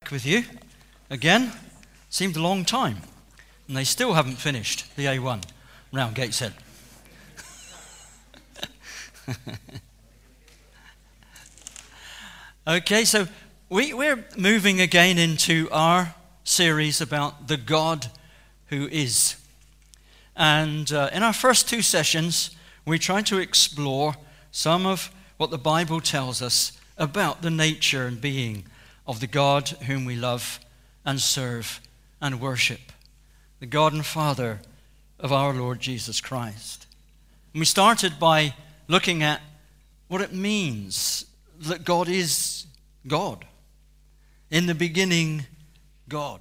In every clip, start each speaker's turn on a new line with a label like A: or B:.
A: back with you again. Seemed a long time, and they still haven't finished the A1 round Gateshead. Okay, so we're moving again into our series about the God who is. And in our first two sessions, we tried to explore some of what the Bible tells us about the nature and being of the God whom we love and serve and worship, the God and Father of our Lord Jesus Christ. And we started by looking at what it means that God is God. In the beginning, God.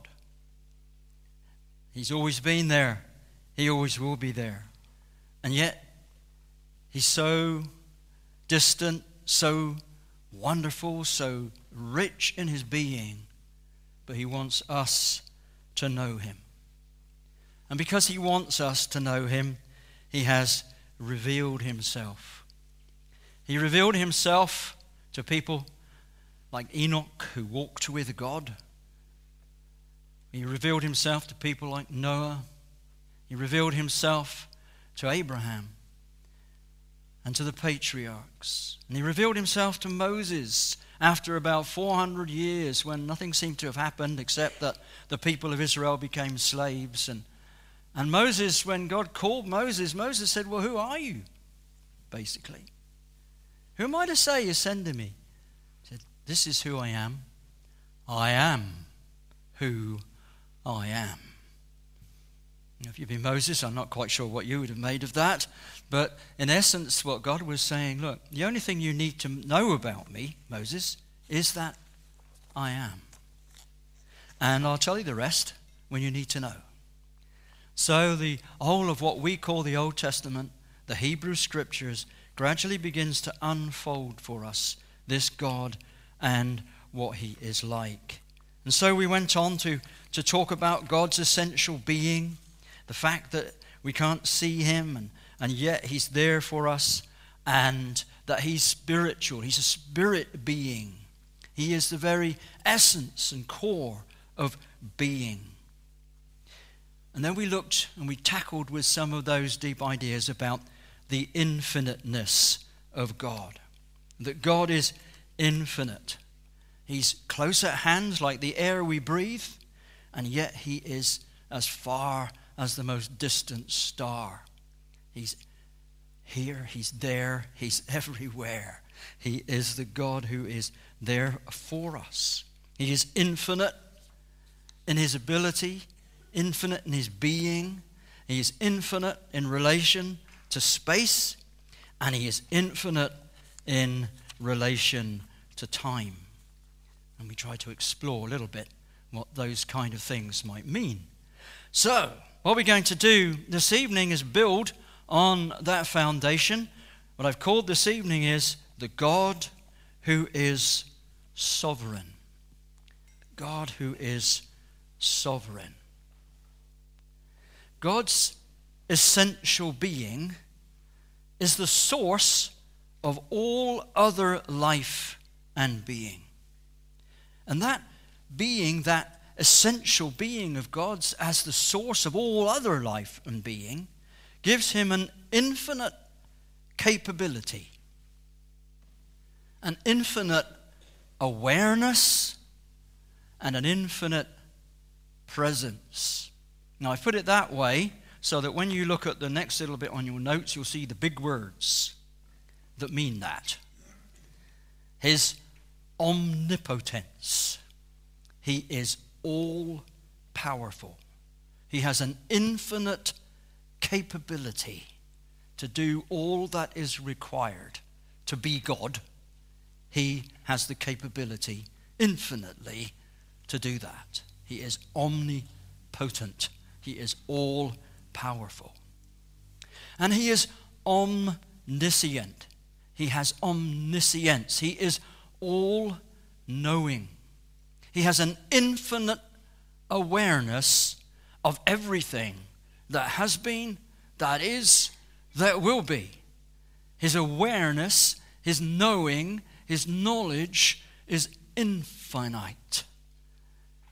A: He's always been there. He always will be there. And yet, He's so distant, so wonderful, so rich in His being, but He wants us to know Him. And because He wants us to know Him, He has revealed Himself. He revealed Himself to people like Enoch, who walked with God. He revealed Himself to people like Noah. He revealed Himself to Abraham and to the patriarchs. And He revealed Himself to Moses after about 400 years when nothing seemed to have happened except that the people of Israel became slaves. And Moses, when God called Moses, Moses said, well, who are you? Basically. Who am I to say you're sending me? He said, this is who I am. I am who I am. If you'd been Moses, I'm not quite sure what you would have made of that. But in essence, what God was saying, look, the only thing you need to know about me, Moses, is that I am. And I'll tell you the rest when you need to know. So the whole of what we call the Old Testament, the Hebrew Scriptures, gradually begins to unfold for us this God and what He is like. And so we went on to talk about God's essential being, the fact that we can't see Him and yet He's there for us, and that He's spiritual. He's a spirit being. He is the very essence and core of being. And then we looked and we tackled with some of those deep ideas about the infiniteness of God. That God is infinite. He's close at hand like the air we breathe, and yet He is as far as the most distant star. He's here, He's there, He's everywhere. He is the God who is there for us. He is infinite in His ability, infinite in His being. He is infinite in relation to space, and He is infinite in relation to time. And we try to explore a little bit what those kind of things might mean. So, what we're going to do this evening is build on that foundation. What I've called this evening is the God who is sovereign. God who is sovereign. God's essential being is the source of all other life and being. And that being, that essential being of God's as the source of all other life and being, gives Him an infinite capability, an infinite awareness, and an infinite presence. Now, I put it that way so that when you look at the next little bit on your notes, you'll see the big words that mean that. His omnipotence. He is all-powerful. He has an infinite capability to do all that is required to be God. He has the capability infinitely to do that. He is omnipotent. He is all-powerful. And He is omniscient. He has omniscience. He is all-knowing. He has an infinite awareness of everything that has been, that is, that will be. His awareness, His knowing, His knowledge is infinite.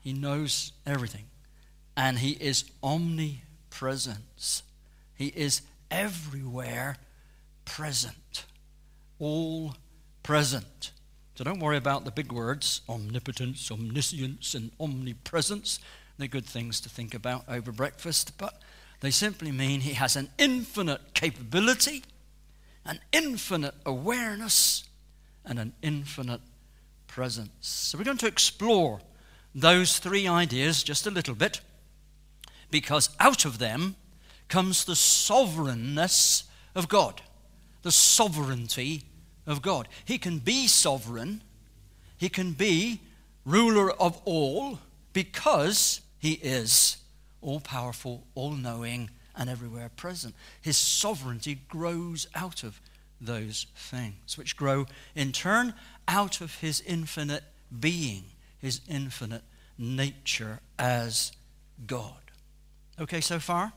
A: He knows everything. And he is omnipresent. He is everywhere present. All present. So don't worry about the big words, omnipotence, omniscience, and omnipresence. They're good things to think about over breakfast, but they simply mean he has an infinite capability, an infinite awareness, and an infinite presence. So we're going to explore those three ideas just a little bit, because out of them comes the sovereignness of God, the sovereignty of God. He can be sovereign, he can be ruler of all, because he is all-powerful, all-knowing, and everywhere present. His sovereignty grows out of those things, which grow in turn out of his infinite being, his infinite nature as God. Okay so far?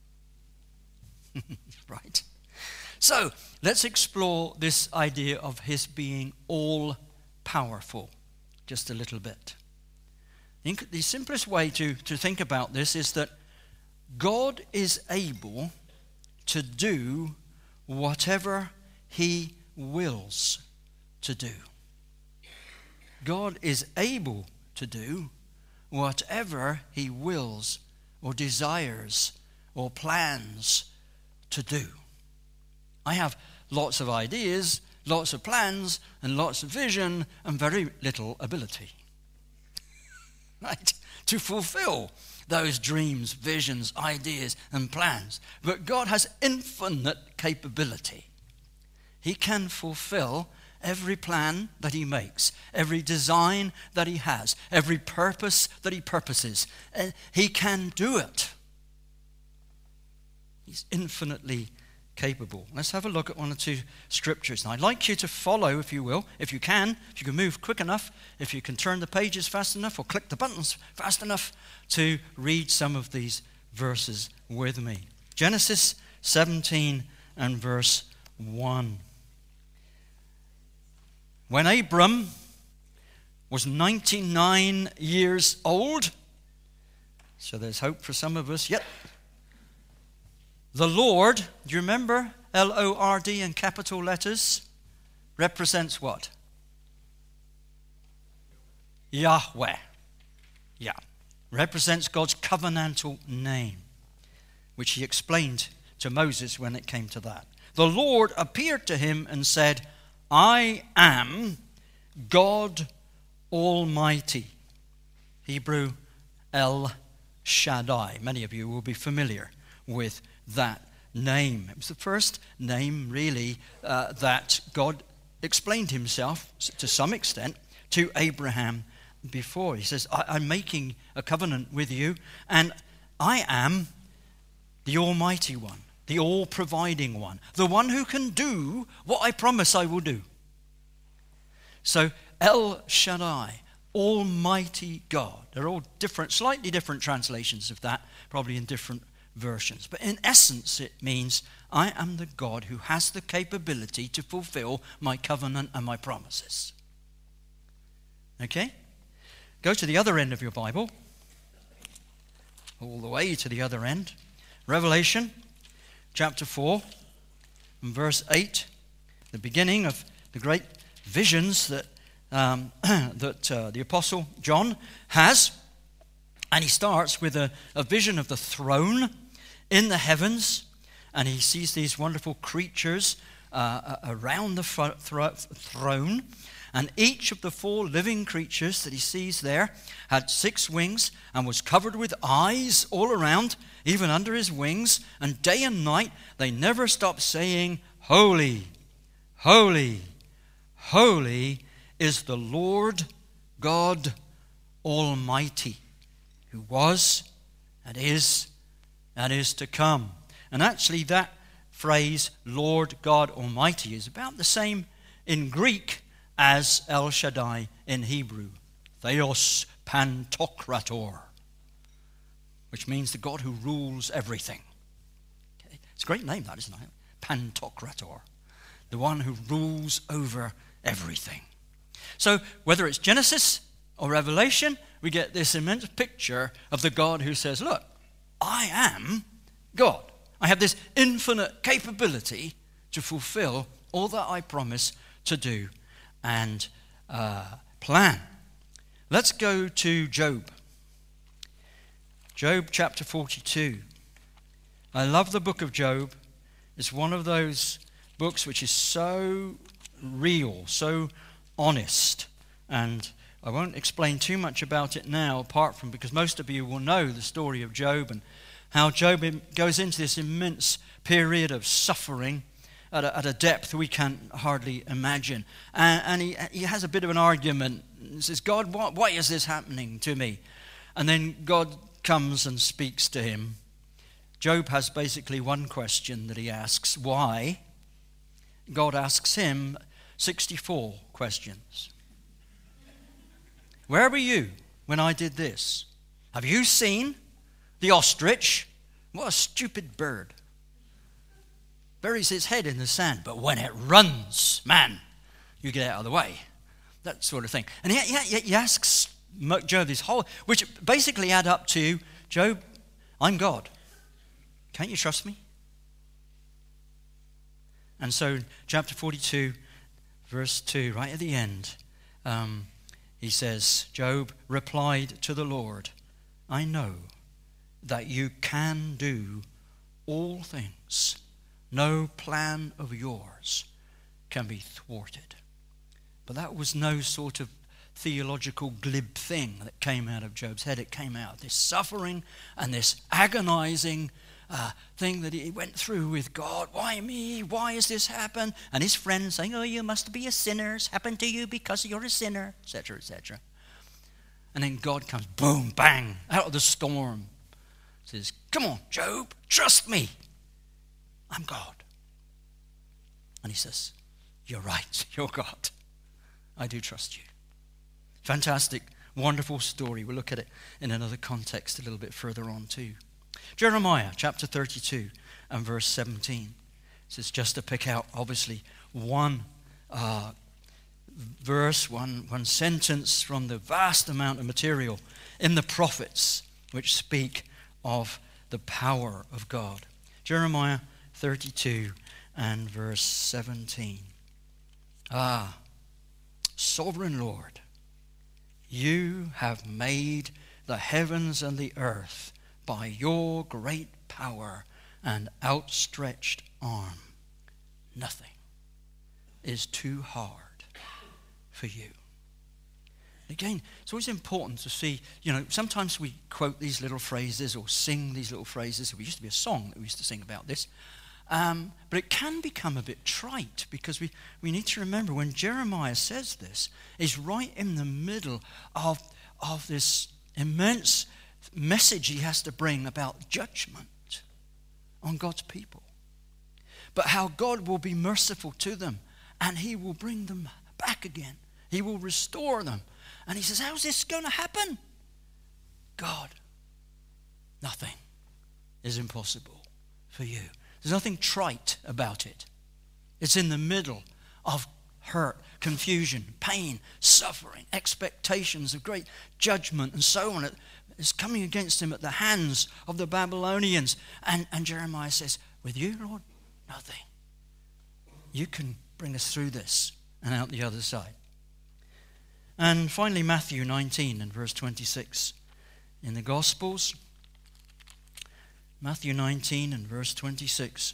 A: Right. So, let's explore this idea of his being all-powerful just a little bit. The simplest way to think about this is that God is able to do whatever he wills to do. God is able to do whatever he wills or desires or plans to do. I have lots of ideas, lots of plans, and lots of vision, and very little ability, right, to fulfill those dreams, visions, ideas, and plans. But God has infinite capability. He can fulfill every plan that he makes, every design that he has, every purpose that he purposes. And he can do it. He's infinitely capable. Let's have a look at one or two scriptures. And I'd like you to follow, if you will, if you can move quick enough, if you can turn the pages fast enough or click the buttons fast enough to read some of these verses with me. Genesis 17 and verse 1. When Abram was 99 years old, so there's hope for some of us yet, the Lord, do you remember L-O-R-D in capital letters, represents what? Yahweh. Yeah. Represents God's covenantal name, which he explained to Moses when it came to that. The Lord appeared to him and said, I am God Almighty. Hebrew El Shaddai. Many of you will be familiar with that name. It was the first name, really, that God explained himself, to some extent, to Abraham before. He says, I'm making a covenant with you, and I am the Almighty One, the all-providing one, the one who can do what I promise I will do. So, El Shaddai, Almighty God. They're all different, slightly different translations of that, probably in different versions. But in essence, it means I am the God who has the capability to fulfill my covenant and my promises. Okay? Go to the other end of your Bible. All the way to the other end. Revelation chapter 4 and verse 8. The beginning of the great visions that the Apostle John has. And he starts with a vision of the throne in the heavens. And he sees these wonderful creatures around the throne. And each of the four living creatures that he sees there had 6 wings and was covered with eyes all around, even under his wings. And day and night they never stopped saying, Holy, holy, holy is the Lord God Almighty, who was and is to come. And actually that phrase, Lord God Almighty, is about the same in Greek as El Shaddai in Hebrew. Theos Pantokrator, which means the God who rules everything. Okay. It's a great name, that, isn't it? Pantokrator, the one who rules over everything. So whether it's Genesis or Revelation we get this immense picture of the God who says, look, I am God. I have this infinite capability to fulfill all that I promise to do and plan. Let's go to Job. Job chapter 42. I love the book of Job. It's one of those books which is so real, so honest. And I won't explain too much about it now, apart from because most of you will know the story of Job and how Job goes into this immense period of suffering at a depth we can hardly imagine. And he has a bit of an argument. He says, God, why is this happening to me? And then God comes and speaks to him. Job has basically one question that he asks, why? God asks him 64 questions. Where were you when I did this? Have you seen the ostrich? What a stupid bird. Buries its head in the sand, but when it runs, man, you get out of the way. That sort of thing. And he asks Job this whole, which basically add up to, Job, I'm God. Can't you trust me? And so chapter 42, verse 2, right at the end, he says, Job replied to the Lord, I know that you can do all things. No plan of yours can be thwarted. But that was no sort of theological glib thing that came out of Job's head. It came out of this suffering and this agonizing thing that he went through with God. Why me? Why has this happened? And his friends saying, oh, you must be a sinner. It's happened to you because you're a sinner, etc., etc. And then God comes, boom, bang, out of the storm. Says, come on, Job, trust me. I'm God. And he says, you're right, you're God. I do trust you. Fantastic, wonderful story. We'll look at it in another context a little bit further on too. Jeremiah chapter 32 and verse 17. This is just to pick out, obviously, one verse, one sentence from the vast amount of material in the prophets which speak of the power of God. Jeremiah 32 and verse 17. Sovereign Lord, you have made the heavens and the earth by your great power and outstretched arm. Nothing is too hard for you. Again, it's always important to see, sometimes we quote these little phrases or sing these little phrases. There used to be a song that we used to sing about this. But it can become a bit trite because we need to remember when Jeremiah says this, he's right in the middle of this immense message he has to bring about judgment on God's people. But how God will be merciful to them and he will bring them back again. He will restore them. And he says, how's this going to happen? God, nothing is impossible for you. There's nothing trite about it. It's in the middle of hurt, confusion, pain, suffering, expectations of great judgment and so on. It's coming against him at the hands of the Babylonians. And Jeremiah says, with you, Lord, nothing. You can bring us through this and out the other side. And finally, Matthew 19 and verse 26. In the Gospels, Matthew 19 and verse 26.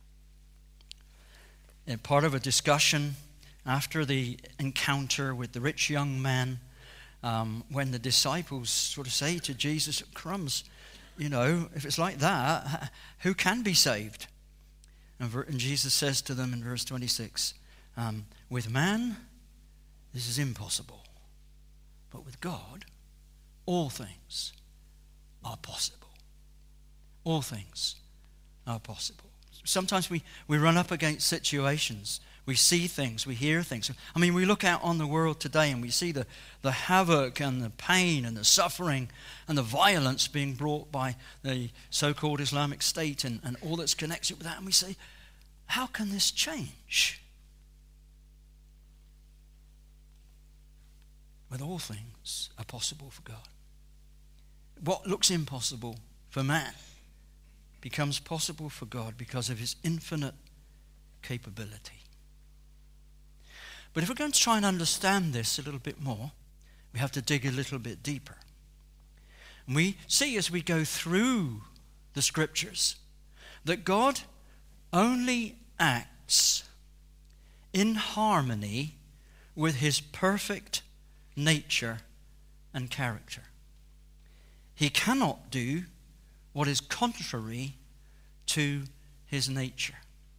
A: And part of a discussion after the encounter with the rich young man, when the disciples sort of say to Jesus, crumbs, if it's like that, who can be saved? And Jesus says to them in verse 26, with man, this is impossible. But with God, all things are possible. All things are possible. Sometimes we run up against situations. We see things, we hear things. I mean, we look out on the world today and we see the havoc and the pain and the suffering and the violence being brought by the so-called Islamic State and all that's connected with that. And we say, how can this change? But all things are possible for God. What looks impossible for man becomes possible for God because of his infinite capability. But if we're going to try and understand this a little bit more, we have to dig a little bit deeper. And we see as we go through the scriptures that God only acts in harmony with his perfect nature and character. He cannot do what is contrary to his nature.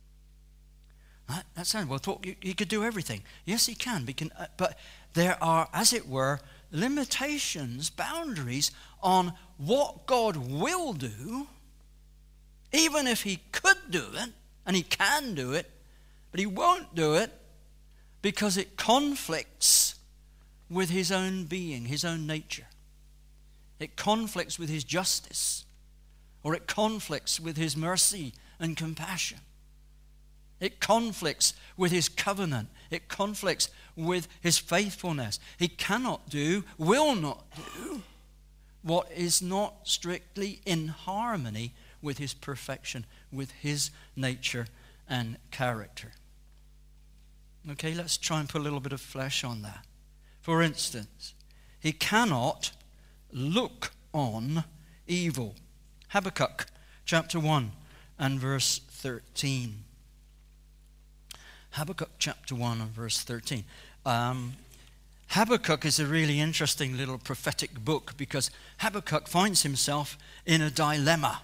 A: That sounds, well, I thought he could do everything. Yes, he can. But there are, as it were, limitations, boundaries on what God will do, even if he could do it, and he can do it, but he won't do it because it conflicts with his own being, his own nature. It conflicts with his justice, or it conflicts with his mercy and compassion. It conflicts with his covenant. It conflicts with his faithfulness. He cannot do, will not do, what is not strictly in harmony with his perfection, with his nature and character. Okay, let's try and put a little bit of flesh on that. For instance, he cannot look on evil. Habakkuk chapter 1 and verse 13. Habakkuk chapter 1 and verse 13. Habakkuk is a really interesting little prophetic book because Habakkuk finds himself in a dilemma.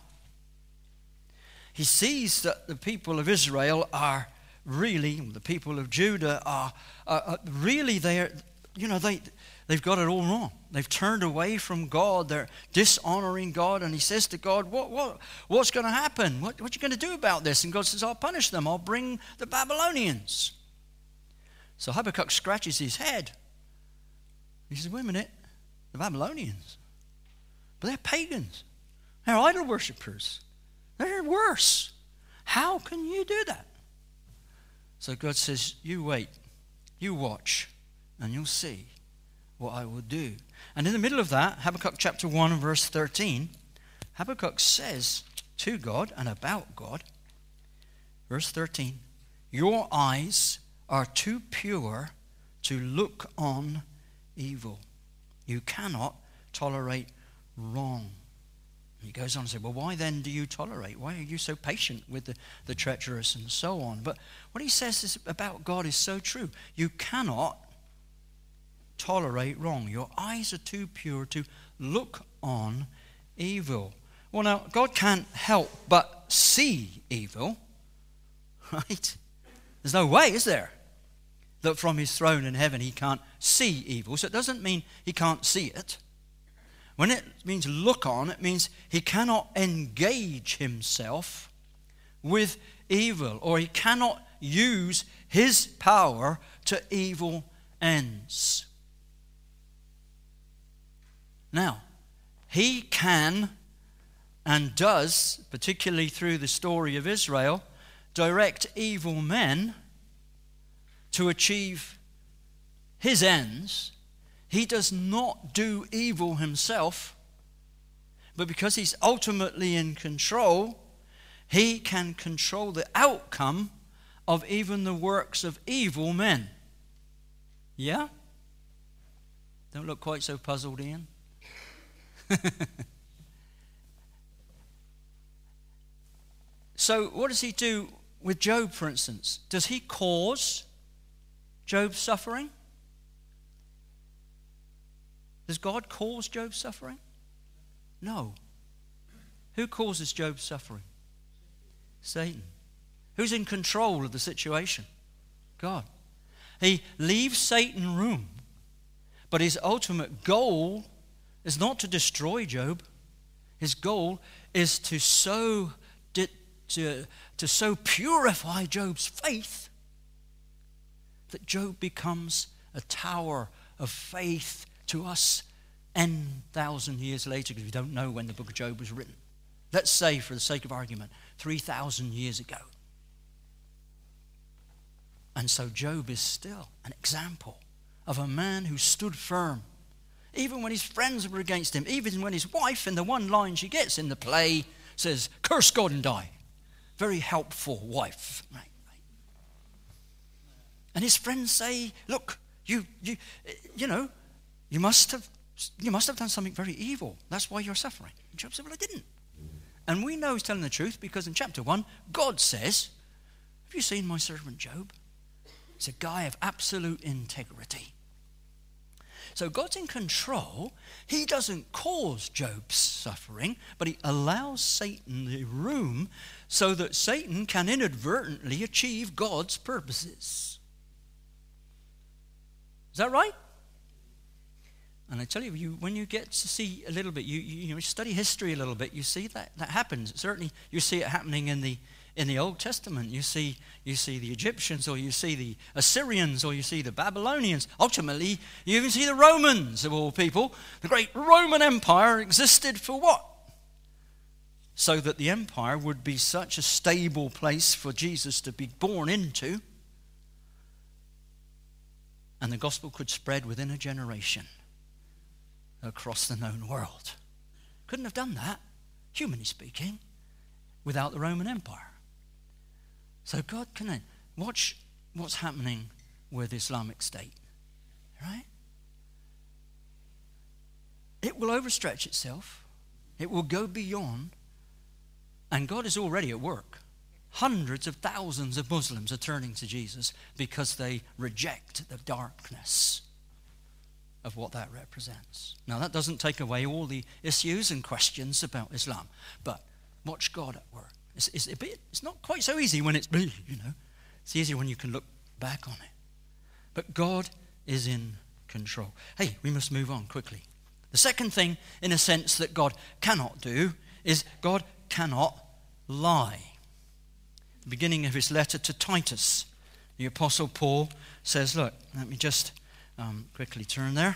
A: He sees that the people of Israel are really, the people of Judah are really there. They've got it all wrong. They've turned away from God. They're dishonoring God. And he says to God, what's going to happen? What are you going to do about this? And God says, I'll punish them. I'll bring the Babylonians. So Habakkuk scratches his head. He says, wait a minute. The Babylonians? But they're pagans. They're idol worshippers. They're worse. How can you do that? So God says, you wait. You watch. And you'll see what I will do. And in the middle of that, Habakkuk chapter 1 and verse 13, Habakkuk says to God and about God, verse 13, your eyes are too pure to look on evil. You cannot tolerate wrong. He goes on to say, well, why then do you tolerate? Why are you so patient with the treacherous and so on? But what he says about God is so true. You cannot tolerate wrong. Your eyes are too pure to look on evil. Well, now, God can't help but see evil, right? There's no way, is there, that from his throne in heaven he can't see evil. So it doesn't mean he can't see it. When it means look on, it means he cannot engage himself with evil, or he cannot use his power to evil ends. Now, he can and does, particularly through the story of Israel, direct evil men to achieve his ends. He does not do evil himself, but because he's ultimately in control, he can control the outcome of even the works of evil men. Yeah? Don't look quite so puzzled, Ian. So what does he do with Job, for instance? Does he cause Job's suffering? Does God cause Job's suffering? No. Who causes Job's suffering? Satan. Who's in control of the situation? God. He leaves Satan room, but his ultimate goal is not to destroy Job. His goal is to so purify Job's faith that Job becomes a tower of faith to us 10,000 years later, because we don't know when the book of Job was written. Let's say, for the sake of argument, 3,000 years ago. And so Job is still an example of a man who stood firm. Even when his friends were against him, even when his wife, in the one line she gets in the play, says, "Curse God and die." Very helpful wife. Right. And his friends say, "Look, you must have done something very evil. That's why you're suffering." And Job said, "Well, I didn't." And we know he's telling the truth because in chapter 1, God says, "Have you seen my servant Job? He's a guy of absolute integrity." So God's in control. He doesn't cause Job's suffering, but he allows Satan the room so that Satan can inadvertently achieve God's purposes. Is that right? And I tell you, when you get to see a little bit, you study history a little bit, you see that happens. Certainly, you see it happening in the Old Testament. You see the Egyptians, or you see the Assyrians, or you see the Babylonians. Ultimately, you even see the Romans, of all people. The great Roman Empire existed for what? So that the empire would be such a stable place for Jesus to be born into, and the gospel could spread within a generation across the known world. Couldn't have done that, humanly speaking, without the Roman Empire. So God can watch what's happening with Islamic State, right? It will overstretch itself. It will go beyond. And God is already at work. Hundreds of thousands of Muslims are turning to Jesus because they reject the darkness of what that represents. Now, that doesn't take away all the issues and questions about Islam, but watch God at work. It's not quite so easy when it's, it's easier when you can look back on it. But God is in control. Hey, we must move on quickly. The second thing, in a sense, that God cannot do is God cannot lie. The beginning of his letter to Titus, the Apostle Paul says, look, let me just quickly turn there.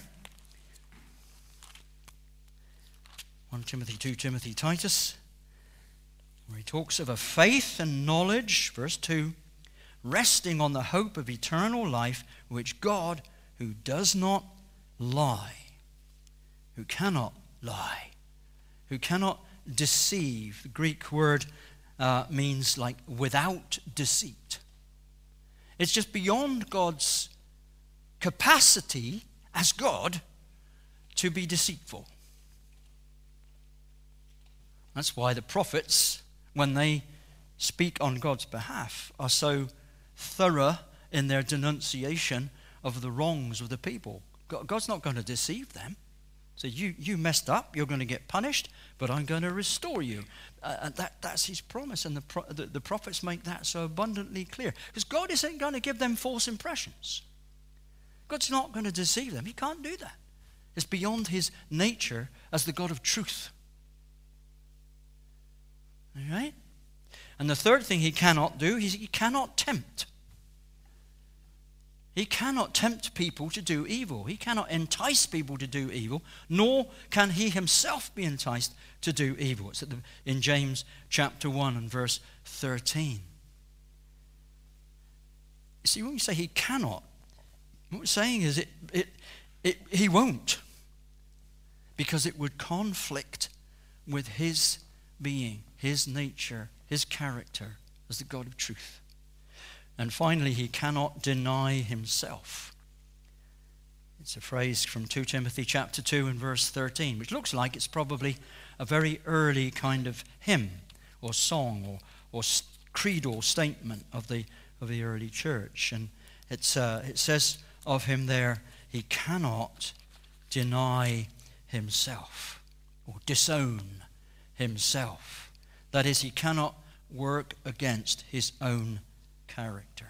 A: 1 Timothy, 2 Timothy, Titus, where he talks of a faith and knowledge, verse 2, resting on the hope of eternal life, which God, who does not lie, who cannot lie, who cannot deceive. The Greek word means like without deceit. It's just beyond God's capacity as God to be deceitful. That's why the prophets, when they speak on God's behalf, are so thorough in their denunciation of the wrongs of the people. God's not going to deceive them. So you messed up, you're going to get punished, but I'm going to restore you. That's his promise, and the prophets make that so abundantly clear. Because God isn't going to give them false impressions. God's not going to deceive them. He can't do that. It's beyond his nature as the God of truth. All right? And the third thing he cannot do is he cannot tempt. He cannot tempt people to do evil. He cannot entice people to do evil, nor can he himself be enticed to do evil. It's in James chapter 1 and verse 13. You see, when we say he cannot, what we're saying is he won't, because it would conflict with his being, his nature, his character as the God of truth. And finally, he cannot deny himself. It's a phrase from 2 Timothy chapter 2 and verse 13, which looks like it's probably a very early kind of hymn or song or creedal statement of the early church. And it says of him there, he cannot deny himself or disown himself. That is, he cannot work against his own character.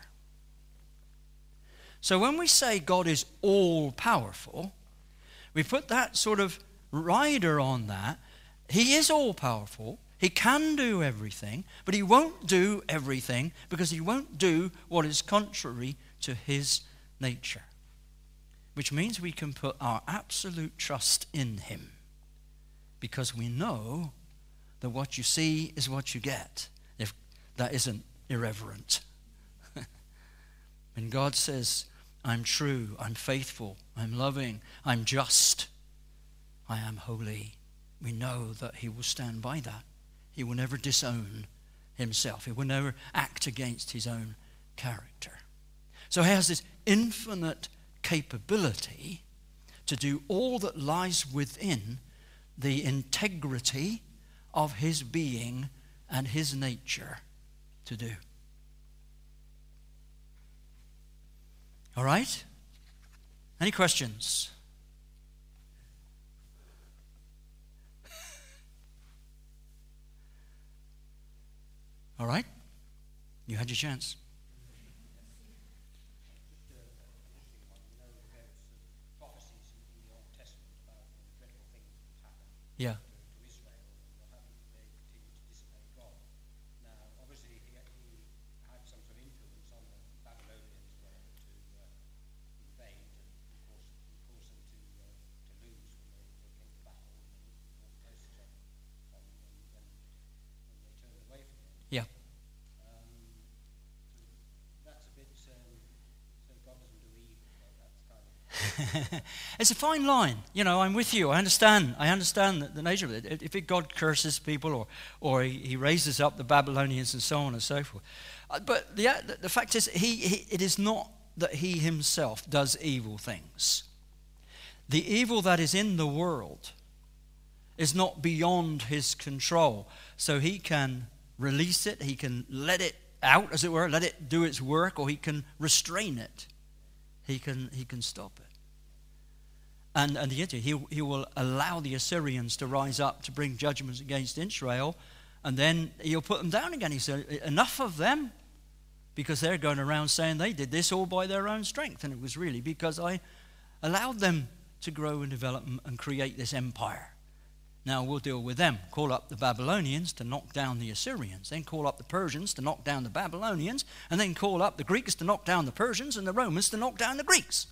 A: So when we say God is all-powerful, we put that sort of rider on that. He is all-powerful. He can do everything, but he won't do everything because he won't do what is contrary to his nature. Which means we can put our absolute trust in him because we know that what you see is what you get, if that isn't irreverent. When God says, I'm true, I'm faithful, I'm loving, I'm just, I am holy. We know that he will stand by that. He will never disown himself. He will never act against his own character. So he has this infinite capability to do all that lies within the integrity of his being and his nature to do. All right? Any questions? All right? You had your chance. Yeah. Yeah. It's a fine line. You know, I'm with you. I understand the nature of it. If God curses people or he raises up the Babylonians and so on and so forth. But the fact is, it is not that he himself does evil things. The evil that is in the world is not beyond his control. So he can release it, he can let it out, as it were, let it do its work, or he can restrain it. He can stop it. And he will allow the Assyrians to rise up to bring judgments against Israel, and then he'll put them down again. He said, enough of them, because they're going around saying they did this all by their own strength, and it was really because I allowed them to grow and develop and create this empire. Now we'll deal with them. Call up the Babylonians to knock down the Assyrians, then call up the Persians to knock down the Babylonians, and then call up the Greeks to knock down the Persians, and the Romans to knock down the Greeks.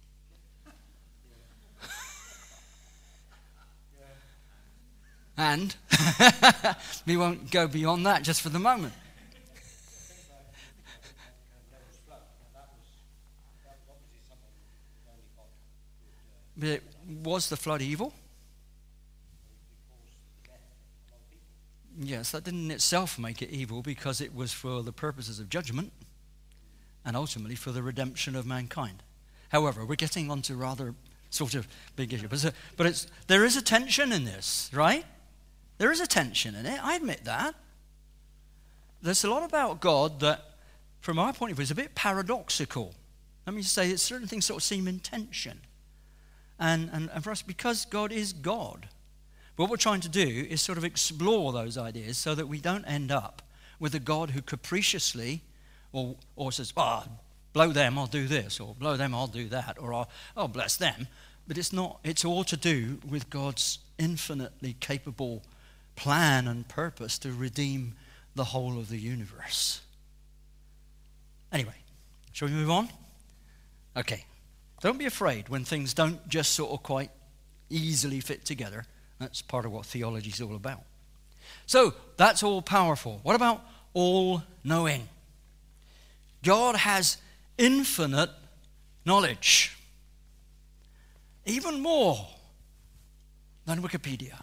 A: And we won't go beyond that just for the moment. But was the flood evil? Yes, that didn't in itself make it evil, because it was for the purposes of judgment and ultimately for the redemption of mankind. However, we're getting onto rather sort of big issue. But there is a tension in this, right? There is a tension in it. I admit that. There's a lot about God that, from our point of view, is a bit paradoxical. Let me say that certain things sort of seem in tension. And for us, because God is God, what we're trying to do is sort of explore those ideas so that we don't end up with a God who capriciously or says, blow them, I'll do this, or blow them, I'll do that, or I'll bless them. But it's not. It's all to do with God's infinitely capable plan and purpose to redeem the whole of the universe. Anyway, shall we move on? Okay. Don't be afraid when things don't just sort of quite easily fit together. That's part of what theology is all about. So, that's all powerful. What about all knowing? God has infinite knowledge. Even more than Wikipedia.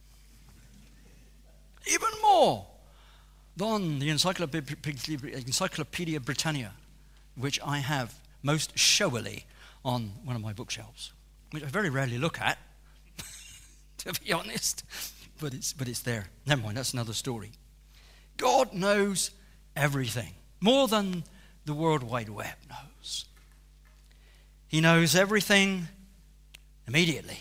A: Even more than the Encyclopedia Britannica, which I have most showily on one of my bookshelves, which I very rarely look at, to be honest, but it's there. Never mind, that's another story. God knows everything, more than the World Wide Web knows. He knows everything immediately,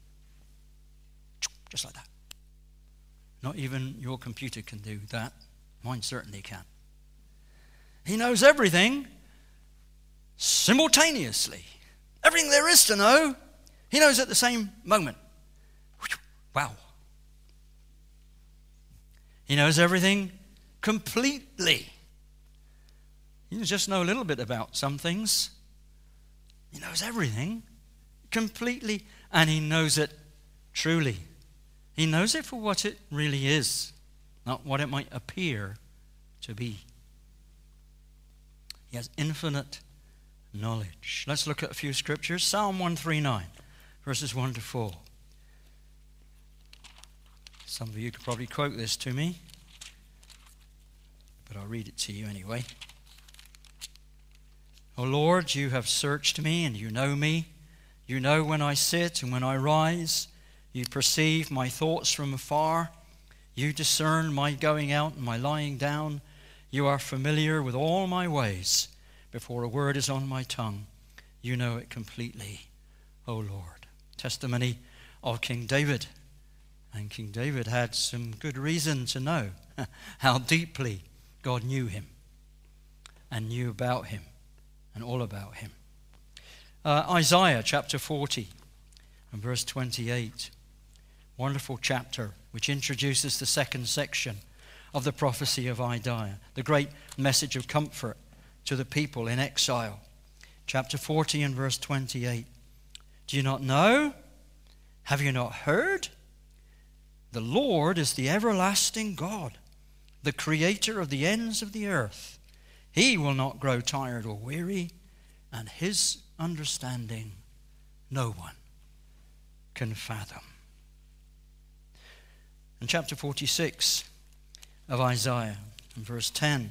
A: just like that. Not even your computer can do that. Mine certainly can. He knows everything simultaneously. Everything there is to know, he knows at the same moment. Wow. He knows everything completely. He doesn't just know a little bit about some things. He knows everything completely, and he knows it truly. He knows it for what it really is, not what it might appear to be. He has infinite knowledge. Let's look at a few scriptures. Psalm 139, verses 1 to 4. Some of you could probably quote this to me, but I'll read it to you anyway. O Lord, you have searched me and you know me. You know when I sit and when I rise. You perceive my thoughts from afar. You discern my going out and my lying down. You are familiar with all my ways. Before a word is on my tongue, you know it completely, O Lord. Testimony of King David. And King David had some good reason to know how deeply God knew him and knew about him and all about him. Isaiah chapter 40 and verse 28. Wonderful chapter which introduces the second section of the prophecy of Isaiah, the great message of comfort to the people in exile. Chapter 40 and verse 28. Do you not know? Have you not heard? The Lord is the everlasting God, the creator of the ends of the earth. He will not grow tired or weary, and his understanding no one can fathom. In chapter 46 of Isaiah, in verse 10,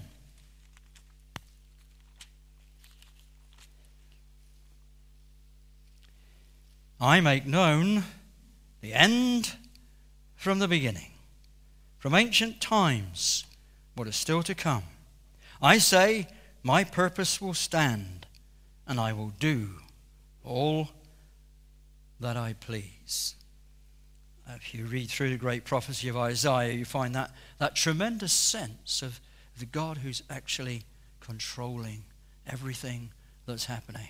A: I make known the end from the beginning, from ancient times, what is still to come. I say, my purpose will stand, and I will do all that I please. If you read through the great prophecy of Isaiah, you find that tremendous sense of the God who's actually controlling everything that's happening.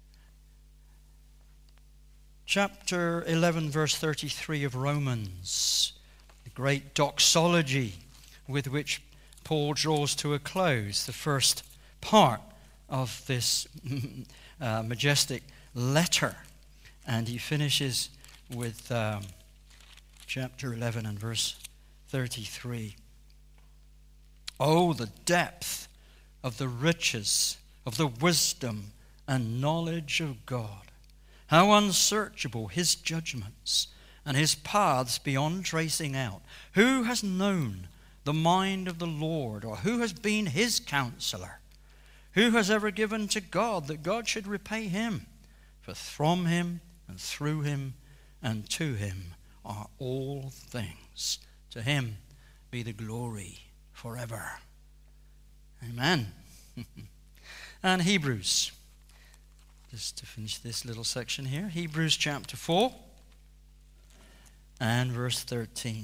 A: Chapter 11, verse 33 of Romans, the great doxology with which Paul draws to a close the first part of this majestic letter. And he finishes with chapter 11 and verse 33. Oh, the depth of the riches of the wisdom and knowledge of God. How unsearchable his judgments and his paths beyond tracing out. Who has known the mind of the Lord, or who has been his counselor? Who has ever given to God that God should repay him? For from him and through him and to him are all things. To him be the glory forever. Amen. And Hebrews. Just to finish this little section here. Hebrews chapter 4 and verse 13.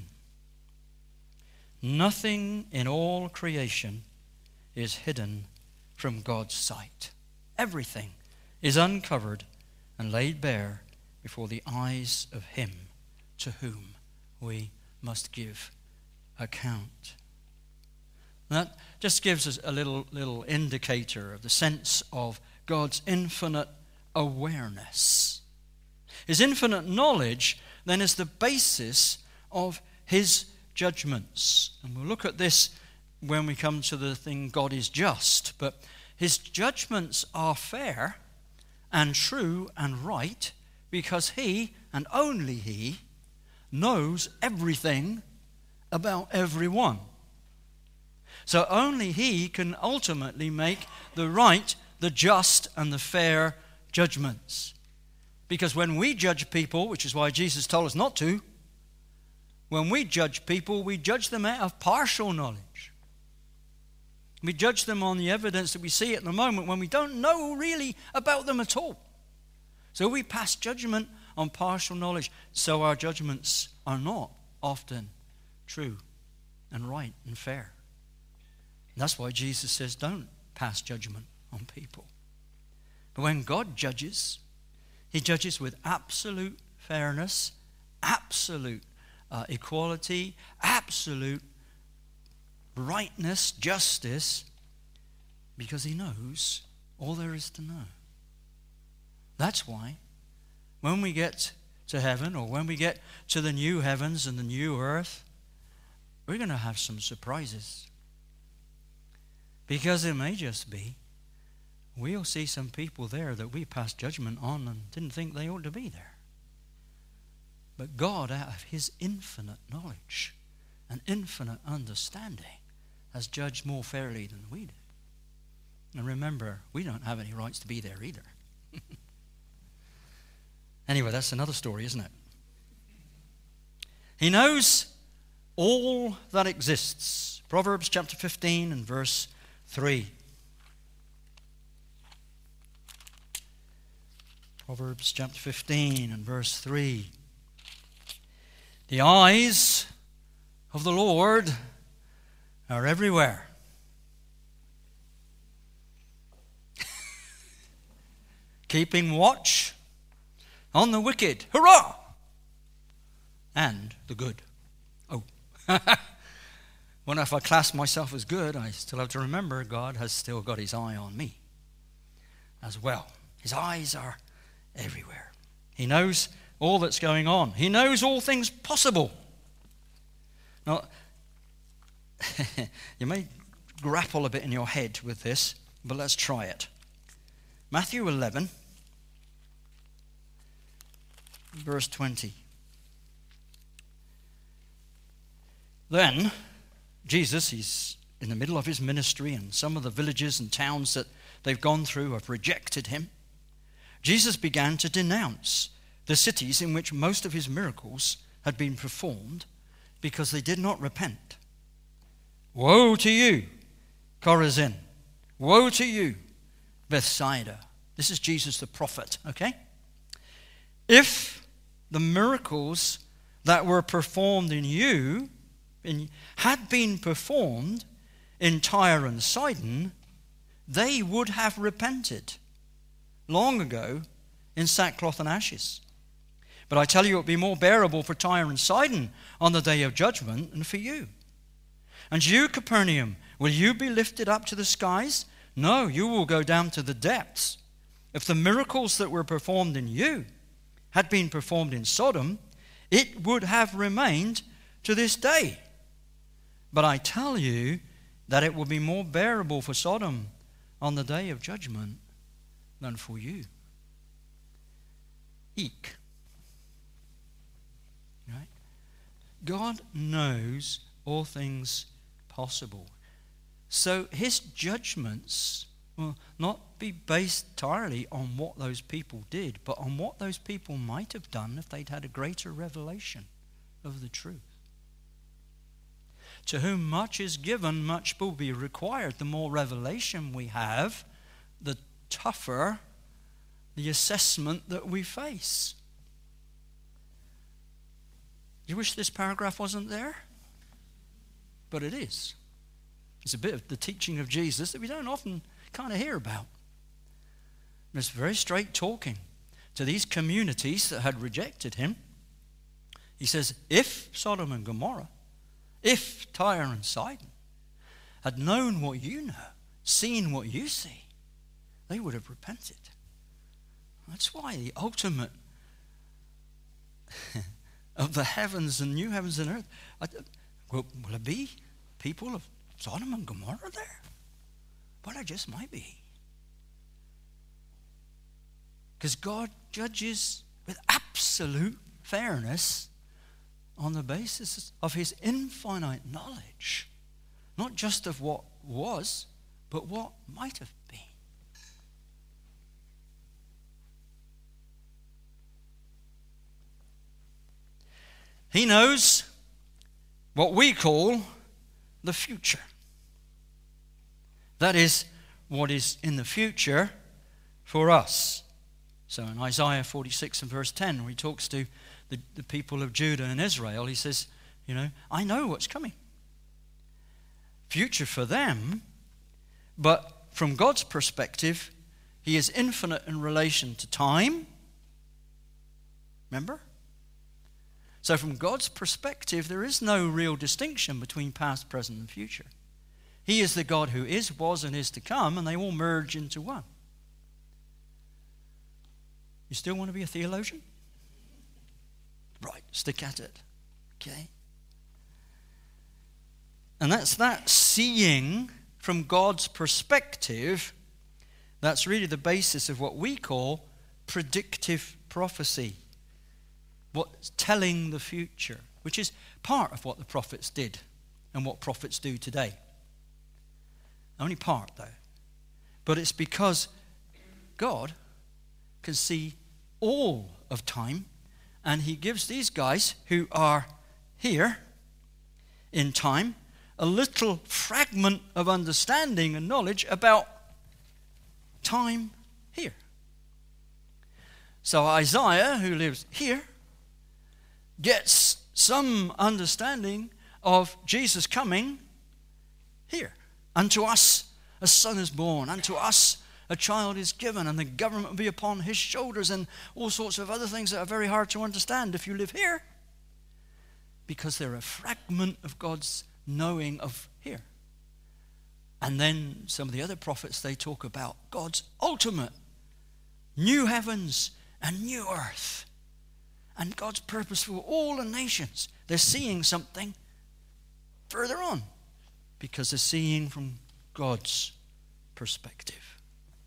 A: Nothing in all creation is hidden from God's sight. Everything is uncovered and laid bare before the eyes of him to whom we must give account. That just gives us a little indicator of the sense of God's infinite awareness. His infinite knowledge then is the basis of his judgments. And we'll look at this when we come to the thing God is just. But his judgments are fair and true and right because he, and only he, knows everything about everyone. So only he can ultimately make the right, the just, and the fair judgments. Because when we judge people, which is why Jesus told us not to, when we judge people, we judge them out of partial knowledge. We judge them on the evidence that we see at the moment when we don't know really about them at all. So we pass judgment on partial knowledge. So our judgments are not often true and right and fair. And that's why Jesus says don't pass judgment on people. But when God judges, he judges with absolute fairness, absolute equality, absolute rightness, justice, because he knows all there is to know. That's why when we get to heaven, or when we get to the new heavens and the new earth, we're going to have some surprises. Because it may just be we'll see some people there that we passed judgment on and didn't think they ought to be there. But God, out of his infinite knowledge and infinite understanding, has judged more fairly than we do. And remember, we don't have any rights to be there either. Anyway, that's another story, isn't it? He knows all that exists. Proverbs chapter 15 and verse 3. Proverbs chapter 15 and verse 3. The eyes of the Lord are everywhere. Keeping watch on the wicked. Hurrah! And the good. Oh. Well, if I class myself as good, I still have to remember God has still got his eye on me as well. His eyes are everywhere. He knows all that's going on. He knows all things possible. Now, you may grapple a bit in your head with this, but let's try it. Matthew 11, verse 20. Then, Jesus, he's in the middle of his ministry, and some of the villages and towns that they've gone through have rejected him. Jesus began to denounce the cities in which most of his miracles had been performed because they did not repent. Woe to you, Chorazin! Woe to you, Bethsaida! This is Jesus the prophet, okay? If the miracles that were performed in you had been performed in Tyre and Sidon, they would have repented long ago in sackcloth and ashes. But I tell you, it will be more bearable for Tyre and Sidon on the day of judgment than for you. And you, Capernaum, will you be lifted up to the skies? No, you will go down to the depths. If the miracles that were performed in you had been performed in Sodom, it would have remained to this day. But I tell you that it will be more bearable for Sodom on the day of judgment than for you. Eek. Right? God knows all things possible. So his judgments will not be based entirely on what those people did, but on what those people might have done if they'd had a greater revelation of the truth. To whom much is given, much will be required. The more revelation we have, the tougher the assessment that we face. You wish this paragraph wasn't there? But it is. It's a bit of the teaching of Jesus that we don't often kind of hear about. And it's very straight talking to these communities that had rejected him. He says, if Sodom and Gomorrah, if Tyre and Sidon had known what you know, seen what you see, they would have repented. That's why the ultimate of the heavens and new heavens and earth, will it be people of Sodom and Gomorrah there? Well, it just might be. Because God judges with absolute fairness on the basis of his infinite knowledge, not just of what was, but what might have been. He knows what we call the future. That is what is in the future for us. So in Isaiah 46 and verse 10, where he talks to the people of Judah and Israel, he says, I know what's coming. Future for them, but from God's perspective, he is infinite in relation to time. Remember? So from God's perspective, there is no real distinction between past, present, and future. He is the God who is, was, and is to come, and they all merge into one. You still want to be a theologian? Right, stick at it. Okay? And that's that seeing from God's perspective That's really the basis of what we call predictive prophecy. What's telling the future, which is part of what the prophets did and what prophets do today. Only part, though. But it's because God can see all of time, and he gives these guys who are here in time a little fragment of understanding and knowledge about time here. So Isaiah, who lives here, gets some understanding of Jesus coming here. Unto us a son is born, unto us a child is given, and the government will be upon his shoulders, and all sorts of other things that are very hard to understand if you live here, because they're a fragment of God's knowing of here. And then some of the other prophets, they talk about God's ultimate new heavens and new earth, and God's purpose for all the nations. They're seeing something further on because they're seeing from God's perspective.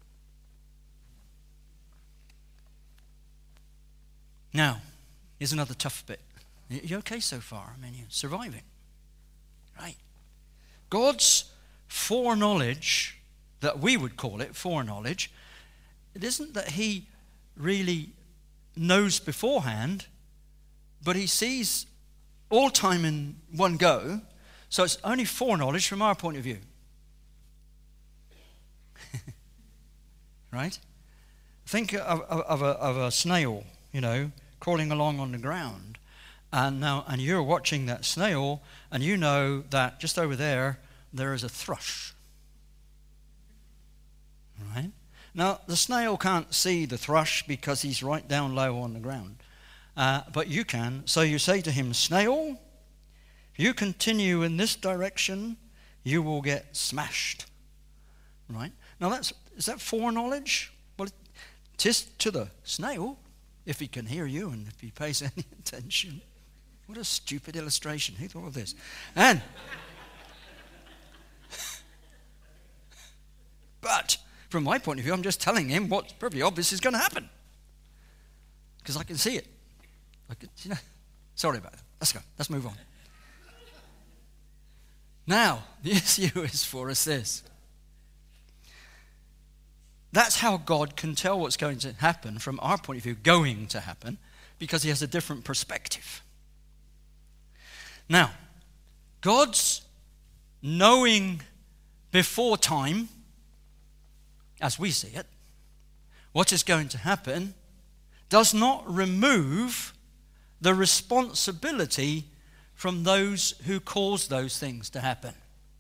A: Now, here's another tough bit. You okay so far? I mean, you're surviving, right? God's foreknowledge, that we would call it foreknowledge, it isn't that he really knows beforehand, but he sees all time in one go, so it's only foreknowledge from our point of view. Right? Think of a snail, crawling along on the ground. And you're watching that snail, and you know that just over there is a thrush. Right? Now, the snail can't see the thrush because he's right down low on the ground. But you can. So you say to him, snail, if you continue in this direction, you will get smashed. Right? Now, is that foreknowledge? Well, it is to the snail, if he can hear you and if he pays any attention. What a stupid illustration. Who thought of this? And but from my point of view, I'm just telling him what's perfectly obvious is going to happen. Because I can see it. Sorry about that. Let's go. Let's move on. Now, the issue is for us this. That's how God can tell what's going to happen from our point of view, going to happen, because he has a different perspective. Now, God's knowing before time, as we see it, what is going to happen, does not remove the responsibility from those who cause those things to happen.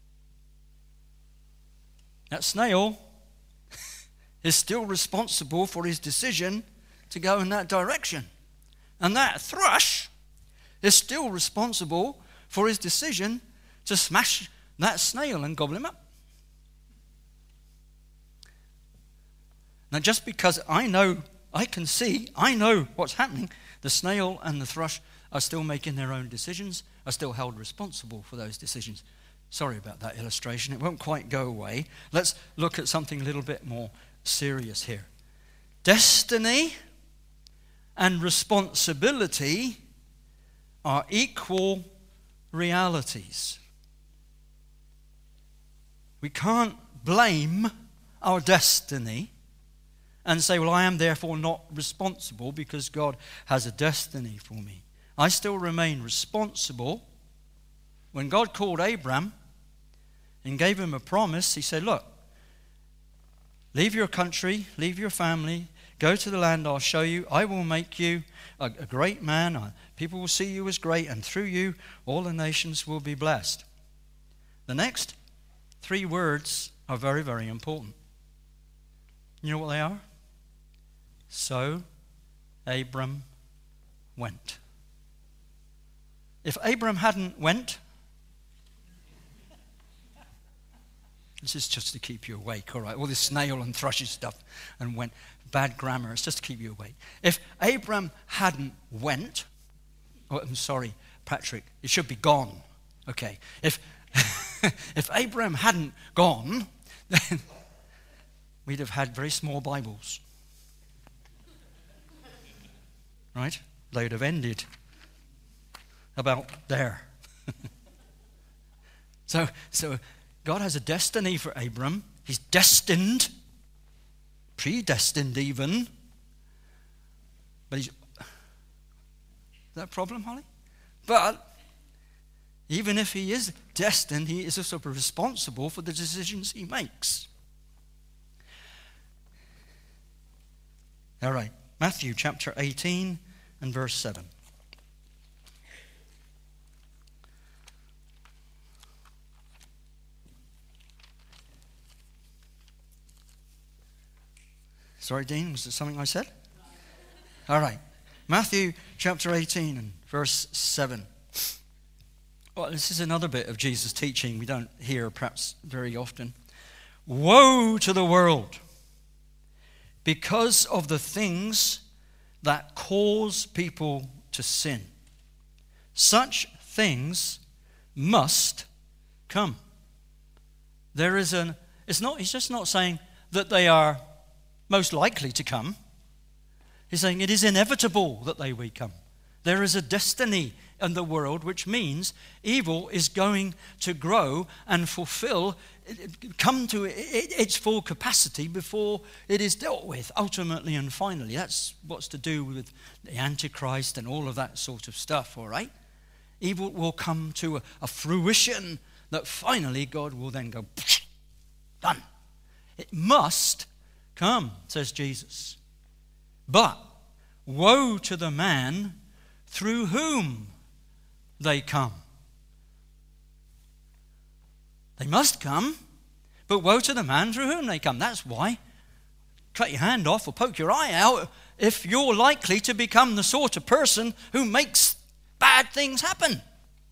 A: That snail is still responsible for his decision to go in that direction. And that thrush is still responsible for his decision to smash that snail and gobble him up. Now, just because I know what's happening, the snail and the thrush are still making their own decisions, are still held responsible for those decisions. Sorry about that illustration. It won't quite go away. Let's look at something a little bit more serious here. Destiny and responsibility are equal realities. We can't blame our destiny and say, well, I am therefore not responsible because God has a destiny for me. I still remain responsible. When God called Abram and gave him a promise, he said, look, leave your country, leave your family, go to the land I'll show you. I will make you a great man. People will see you as great, and through you all the nations will be blessed. The next 3 words are very, very important. You know what they are? So Abram went. If Abram hadn't went, this is just to keep you awake, all right? All this snail and thrushy stuff and went. Bad grammar, it's just to keep you awake. If Abram hadn't went, I'm sorry, Patrick, it should be gone. Okay. If Abram hadn't gone, we'd have had very small Bibles. Right? They'd have about there. So God has a destiny for Abram. He's destined, predestined even. But is that a problem, Holly? But even if he is destined, he is also responsible for the decisions he makes. All right, Matthew chapter 18 and verse 7. Sorry, Dean, was it something I said? All right. Matthew chapter 18 and verse 7. Well, this is another bit of Jesus' teaching we don't hear perhaps very often. Woe to the world because of the things that cause people to sin. Such things must come. He's just not saying that they are most likely to come. He's saying it is inevitable that they will come. There is a destiny in the world, which means evil is going to grow and come to its full capacity before it is dealt with, ultimately and finally. That's what's to do with the Antichrist and all of that sort of stuff, all right? Evil will come to a fruition that finally God will then go, done. It must come, says Jesus. But woe to the man through whom they come. They must come, but woe to the man through whom they come. That's why. Cut your hand off or poke your eye out if you're likely to become the sort of person who makes bad things happen.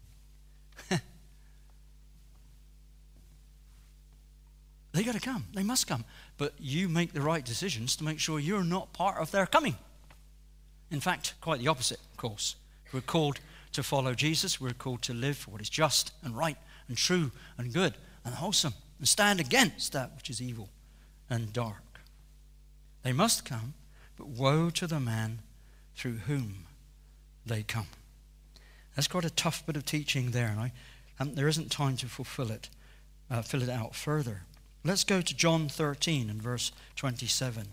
A: They got to come. They must come. But you make the right decisions to make sure you're not part of their coming. In fact, quite the opposite, of course. We're called to follow Jesus. We're called to live for what is just and right and true and good and wholesome and stand against that which is evil and dark. They must come, but woe to the man through whom they come. That's quite a tough bit of teaching there, and there isn't time to fill it out further. Let's go to John 13 and verse 27.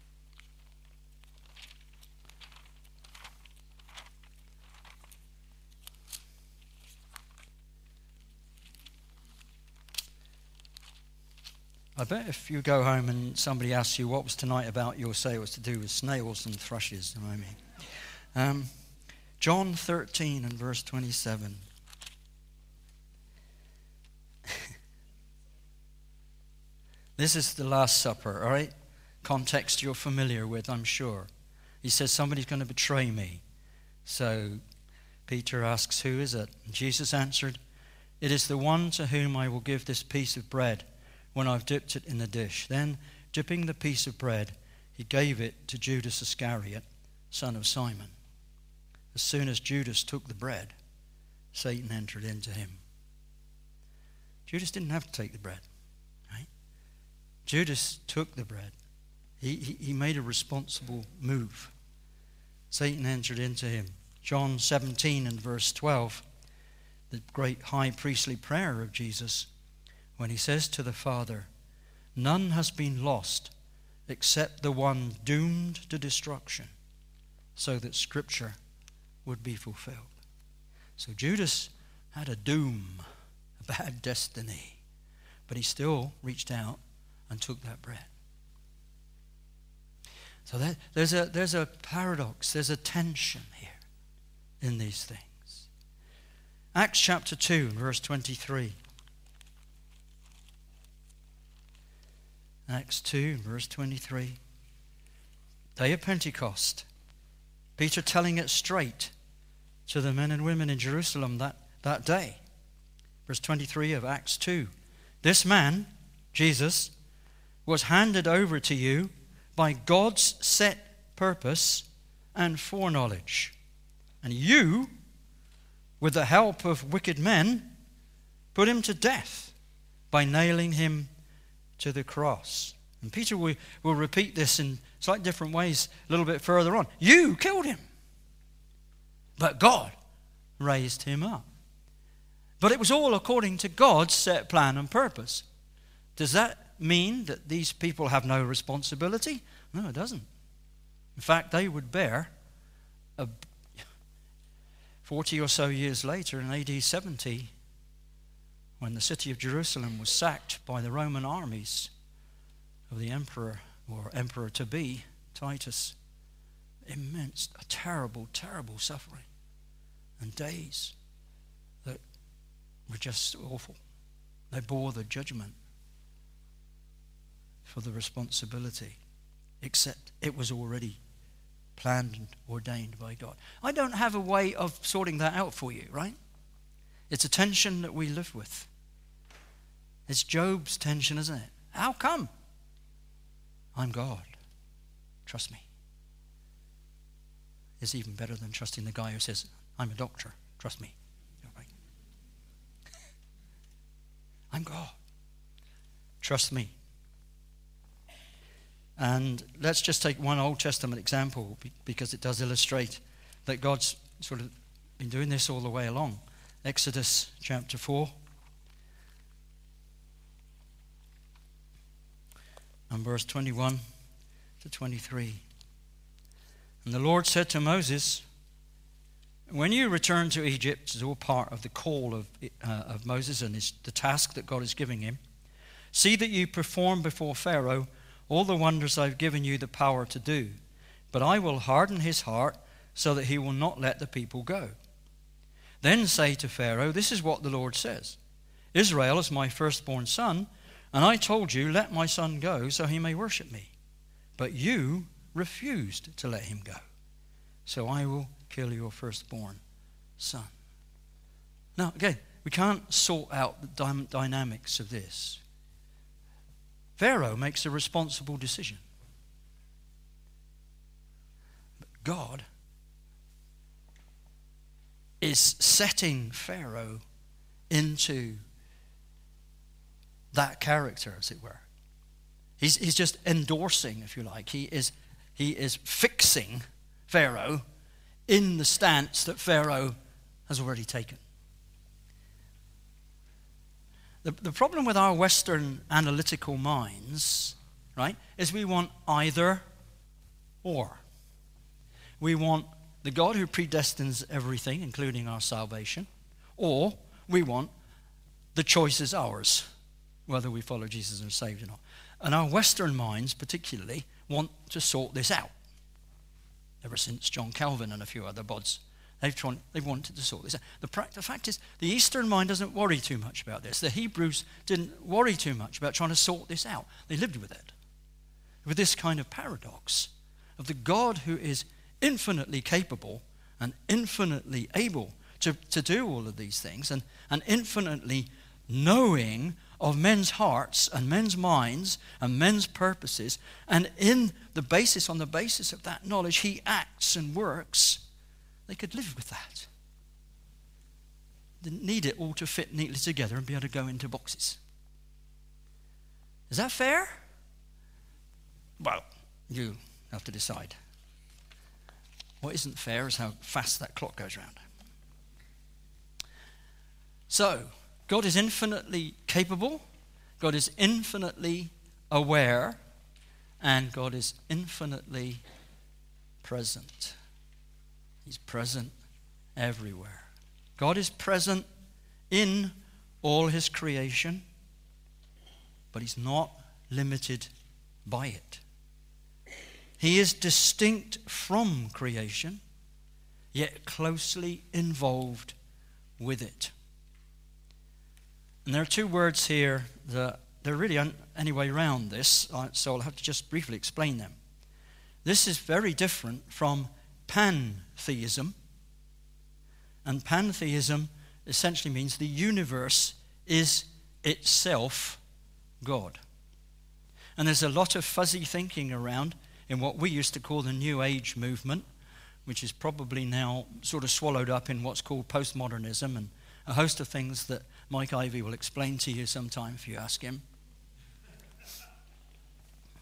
A: I bet if you go home and somebody asks you what was tonight about, you'll say it was to do with snails and thrushes. You know what I mean? John 13 and verse 27. This is the Last Supper, all right? Context you're familiar with, I'm sure. He says, somebody's going to betray me. So Peter asks, who is it? And Jesus answered, it is the one to whom I will give this piece of bread when I've dipped it in the dish. Then, dipping the piece of bread, he gave it to Judas Iscariot, son of Simon. As soon as Judas took the bread, Satan entered into him. Judas didn't have to take the bread. Judas took the bread. He made a responsible move. Satan entered into him. John 17 and verse 12, the great high priestly prayer of Jesus, when he says to the Father, none has been lost except the one doomed to destruction, so that Scripture would be fulfilled. So Judas had a doom, a bad destiny, but he still reached out and took that bread. So there's a paradox, there's a tension here in these things. Acts chapter 2, verse 23. Acts 2, verse 23. Day of Pentecost. Peter telling it straight to the men and women in Jerusalem that day. Verse 23 of Acts 2. This man, Jesus, was handed over to you by God's set purpose and foreknowledge. And you, with the help of wicked men, put him to death by nailing him to the cross. And Peter will repeat this in slightly different ways a little bit further on. You killed him, but God raised him up. But it was all according to God's set plan and purpose. Does that mean that these people have no responsibility? No, it doesn't. In fact, they would bear 40 or so years later, in AD 70, when the city of Jerusalem was sacked by the Roman armies of the emperor, or emperor-to-be, Titus, immense, a terrible, terrible suffering, and days that were just awful. They bore the judgment for the responsibility, except it was already planned and ordained by God. I don't have a way of sorting that out for you, right? It's a tension that we live with. It's Job's tension, isn't it? How come? I'm God. Trust me. It's even better than trusting the guy who says, I'm a doctor. Trust me. You're right. I'm God. Trust me. And let's just take one Old Testament example because it does illustrate that God's sort of been doing this all the way along. Exodus chapter 4. And verse 21 to 23. And the Lord said to Moses, when you return to Egypt, as all part of the call of Moses and the task that God is giving him, see that you perform before Pharaoh all the wonders I've given you the power to do. But I will harden his heart so that he will not let the people go. Then say to Pharaoh, this is what the Lord says. Israel is my firstborn son, and I told you, let my son go so he may worship me. But you refused to let him go. So I will kill your firstborn son. Now, again, we can't sort out the dynamics of this. Pharaoh makes a responsible decision. But God is setting Pharaoh into that character, as it were. He's just endorsing, if you like. He is fixing Pharaoh in the stance that Pharaoh has already taken. The problem with our Western analytical minds, right, is we want either or. We want the God who predestines everything, including our salvation, or we want the choice is ours, whether we follow Jesus and are saved or not. And our Western minds particularly want to sort this out. Ever since John Calvin and a few other bods, they've wanted to sort this out. The fact is, the Eastern mind doesn't worry too much about this. The Hebrews didn't worry too much about trying to sort this out. They lived with it, with this kind of paradox of the God who is infinitely capable and infinitely able to do all of these things, and infinitely knowing of men's hearts and men's minds and men's purposes, and on the basis of that knowledge, he acts and works. They could live with that. Didn't need it all to fit neatly together and be able to go into boxes. Is that fair? Well, you have to decide. What isn't fair is how fast that clock goes round. So, God is infinitely capable, God is infinitely aware, and God is infinitely present. He's present everywhere. God is present in all his creation, but he's not limited by it. He is distinct from creation, yet closely involved with it. And there are two words here that there really aren't any way around this, so I'll have to just briefly explain them. This is very different from pantheism. And pantheism essentially means the universe is itself God. And there's a lot of fuzzy thinking around in what we used to call the New Age movement, which is probably now sort of swallowed up in what's called postmodernism and a host of things that Mike Ivey will explain to you sometime if you ask him.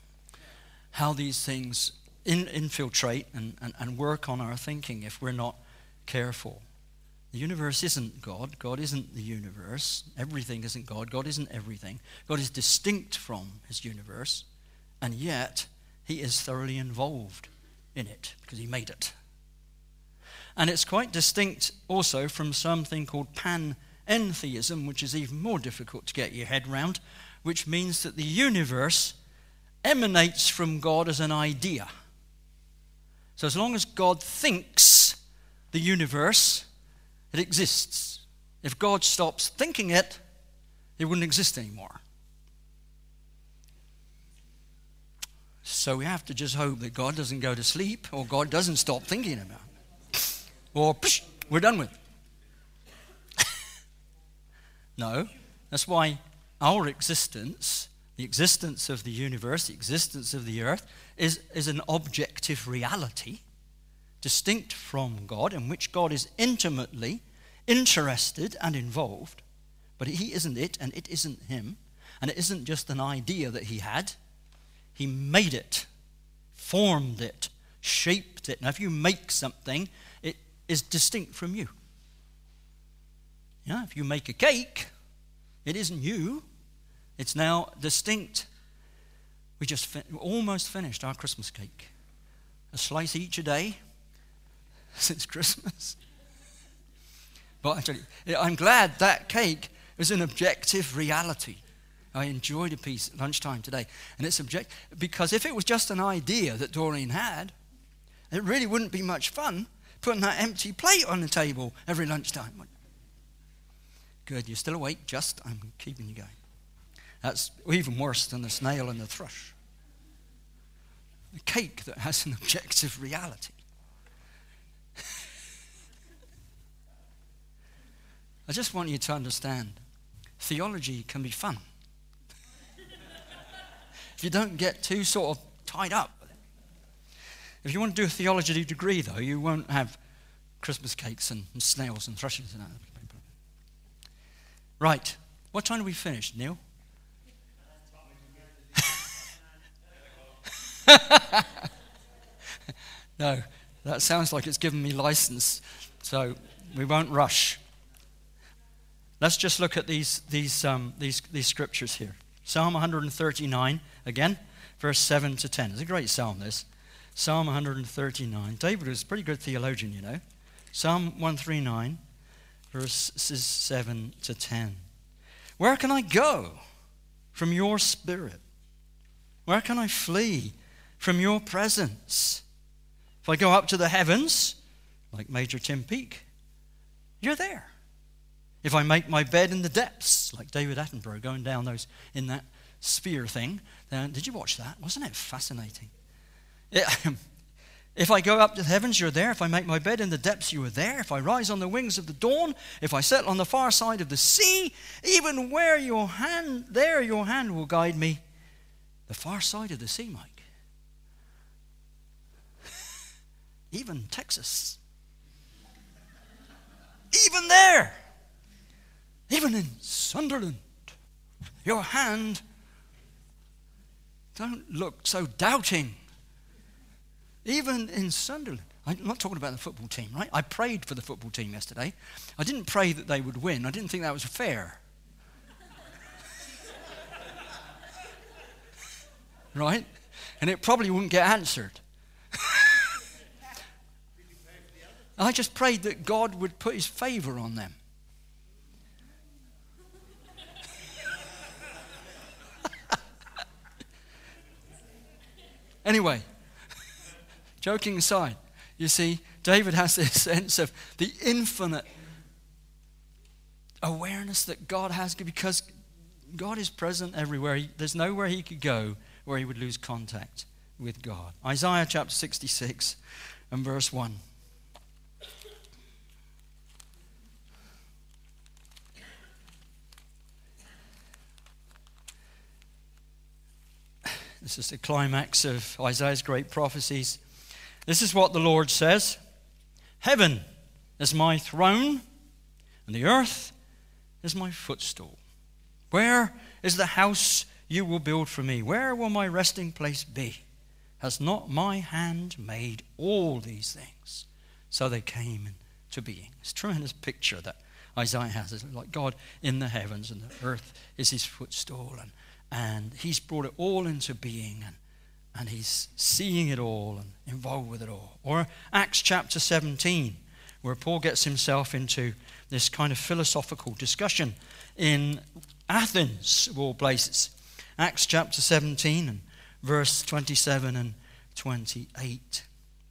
A: how these things infiltrate and work on our thinking if we're not careful. The universe isn't God. God isn't the universe. Everything isn't God. God isn't everything. God is distinct from his universe, and yet he is thoroughly involved in it because he made it. And it's quite distinct also from something called panentheism, which is even more difficult to get your head round, which means that the universe emanates from God as an idea. So as long as God thinks the universe, it exists. If God stops thinking it, it wouldn't exist anymore. So we have to just hope that God doesn't go to sleep, or God doesn't stop thinking about it. Or, we're done with it. No, that's why our existence, the existence of the universe, the existence of the earth, is an objective reality, distinct from God, in which God is intimately interested and involved, but he isn't it, and it isn't him, and it isn't just an idea that he had. He made it, formed it, shaped it. Now, if you make something, it is distinct from you. If you make a cake, it isn't you. It's now distinct. We just almost finished our Christmas cake. A slice each a day since Christmas. But actually, I'm glad that cake is an objective reality. I enjoyed a piece at lunchtime today. And it's objective, because if it was just an idea that Doreen had, it really wouldn't be much fun putting that empty plate on the table every lunchtime. Good, you're still awake, I'm keeping you going. That's even worse than the snail and the thrush. The cake that has an objective reality. I just want you to understand, theology can be fun. If you don't get too sort of tied up with it. If you want to do a theology degree, though, you won't have Christmas cakes and snails and thrushes and that. Right. What time do we finish, Neil? No, that sounds like it's given me license, so we won't rush. Let's just look at these scriptures here. Psalm 139, again, verse 7 to 10. It's a great psalm, this. Psalm 139. David was a pretty good theologian, you know. Psalm 139, verses 7 to 10. Where can I go from your spirit? Where can I flee from your presence? If I go up to the heavens, like Major Tim Peake, you're there. If I make my bed in the depths, like David Attenborough going down those in that sphere thing, then did you watch that? Wasn't it fascinating? If I go up to the heavens, you're there. If I make my bed in the depths, you are there. If I rise on the wings of the dawn, if I settle on the far side of the sea, even where your hand will guide me. The far side of the sea, Mike. Even Texas. Even there. Even in Sunderland, your hand, don't look so doubting. Even in Sunderland, I'm not talking about the football team, right? I prayed for the football team yesterday. I didn't pray that they would win. I didn't think that was fair. Right? And it probably wouldn't get answered. I just prayed that God would put his favor on them. Anyway, joking aside, you see, David has this sense of the infinite awareness that God has, because God is present everywhere. There's nowhere he could go where he would lose contact with God. Isaiah chapter 66 and verse 1. This is the climax of Isaiah's great prophecies. This is what the Lord says. Heaven is my throne, and the earth is my footstool. Where is the house you will build for me? Where will my resting place be? Has not my hand made all these things? So they came into being. It's a tremendous picture that Isaiah has. It's like God in the heavens, and the earth is his footstool, and he's brought it all into being, and he's seeing it all and involved with it all. Or Acts chapter 17, where Paul gets himself into this kind of philosophical discussion in Athens, of all places. Acts chapter 17 and verse 27 and 28.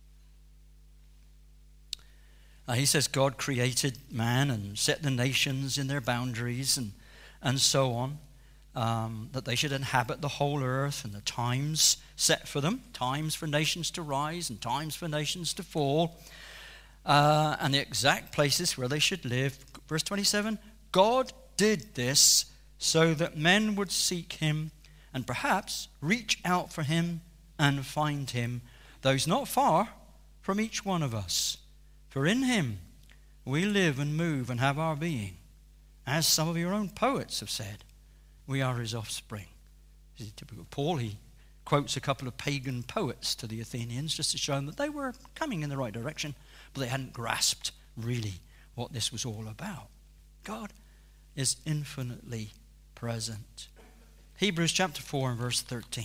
A: He says God created man and set the nations in their boundaries and so on, that they should inhabit the whole earth, and the times set for them, times for nations to rise and times for nations to fall, and the exact places where they should live. Verse 27, God did this so that men would seek him and perhaps reach out for him and find him, though he's not far from each one of us. For in him we live and move and have our being. As some of your own poets have said, we are his offspring. This is typical Paul. He quotes a couple of pagan poets to the Athenians just to show them that they were coming in the right direction, but they hadn't grasped really what this was all about. God is infinitely present. Hebrews chapter 4 and verse 13.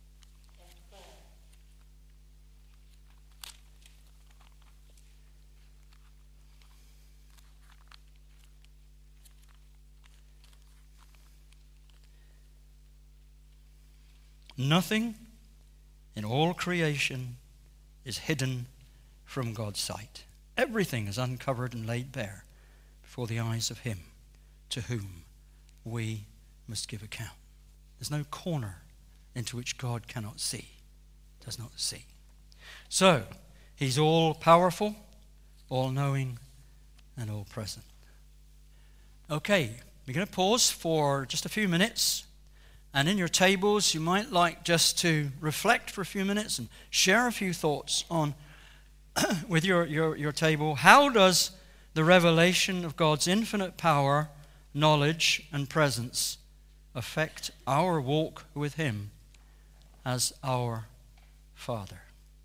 A: Nothing in all creation is hidden from God's sight. Everything is uncovered and laid bare before the eyes of him to whom we must give account. There's no corner into which God cannot see, does not see. So, he's all powerful, all knowing, and all present. Okay, we're going to pause for just a few minutes. And in your tables, you might like just to reflect for a few minutes and share a few thoughts on with your table. How does the revelation of God's infinite power, knowledge, and presence affect our walk with him as our Father?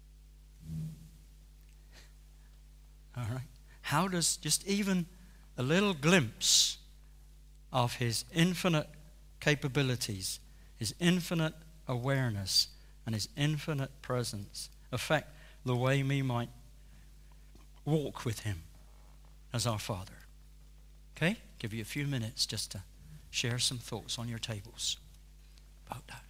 A: All right. How does just even a little glimpse of his infinite capabilities, his infinite awareness, and his infinite presence affect the way we might walk with him as our Father? Okay? Give you a few minutes just to share some thoughts on your tables about that.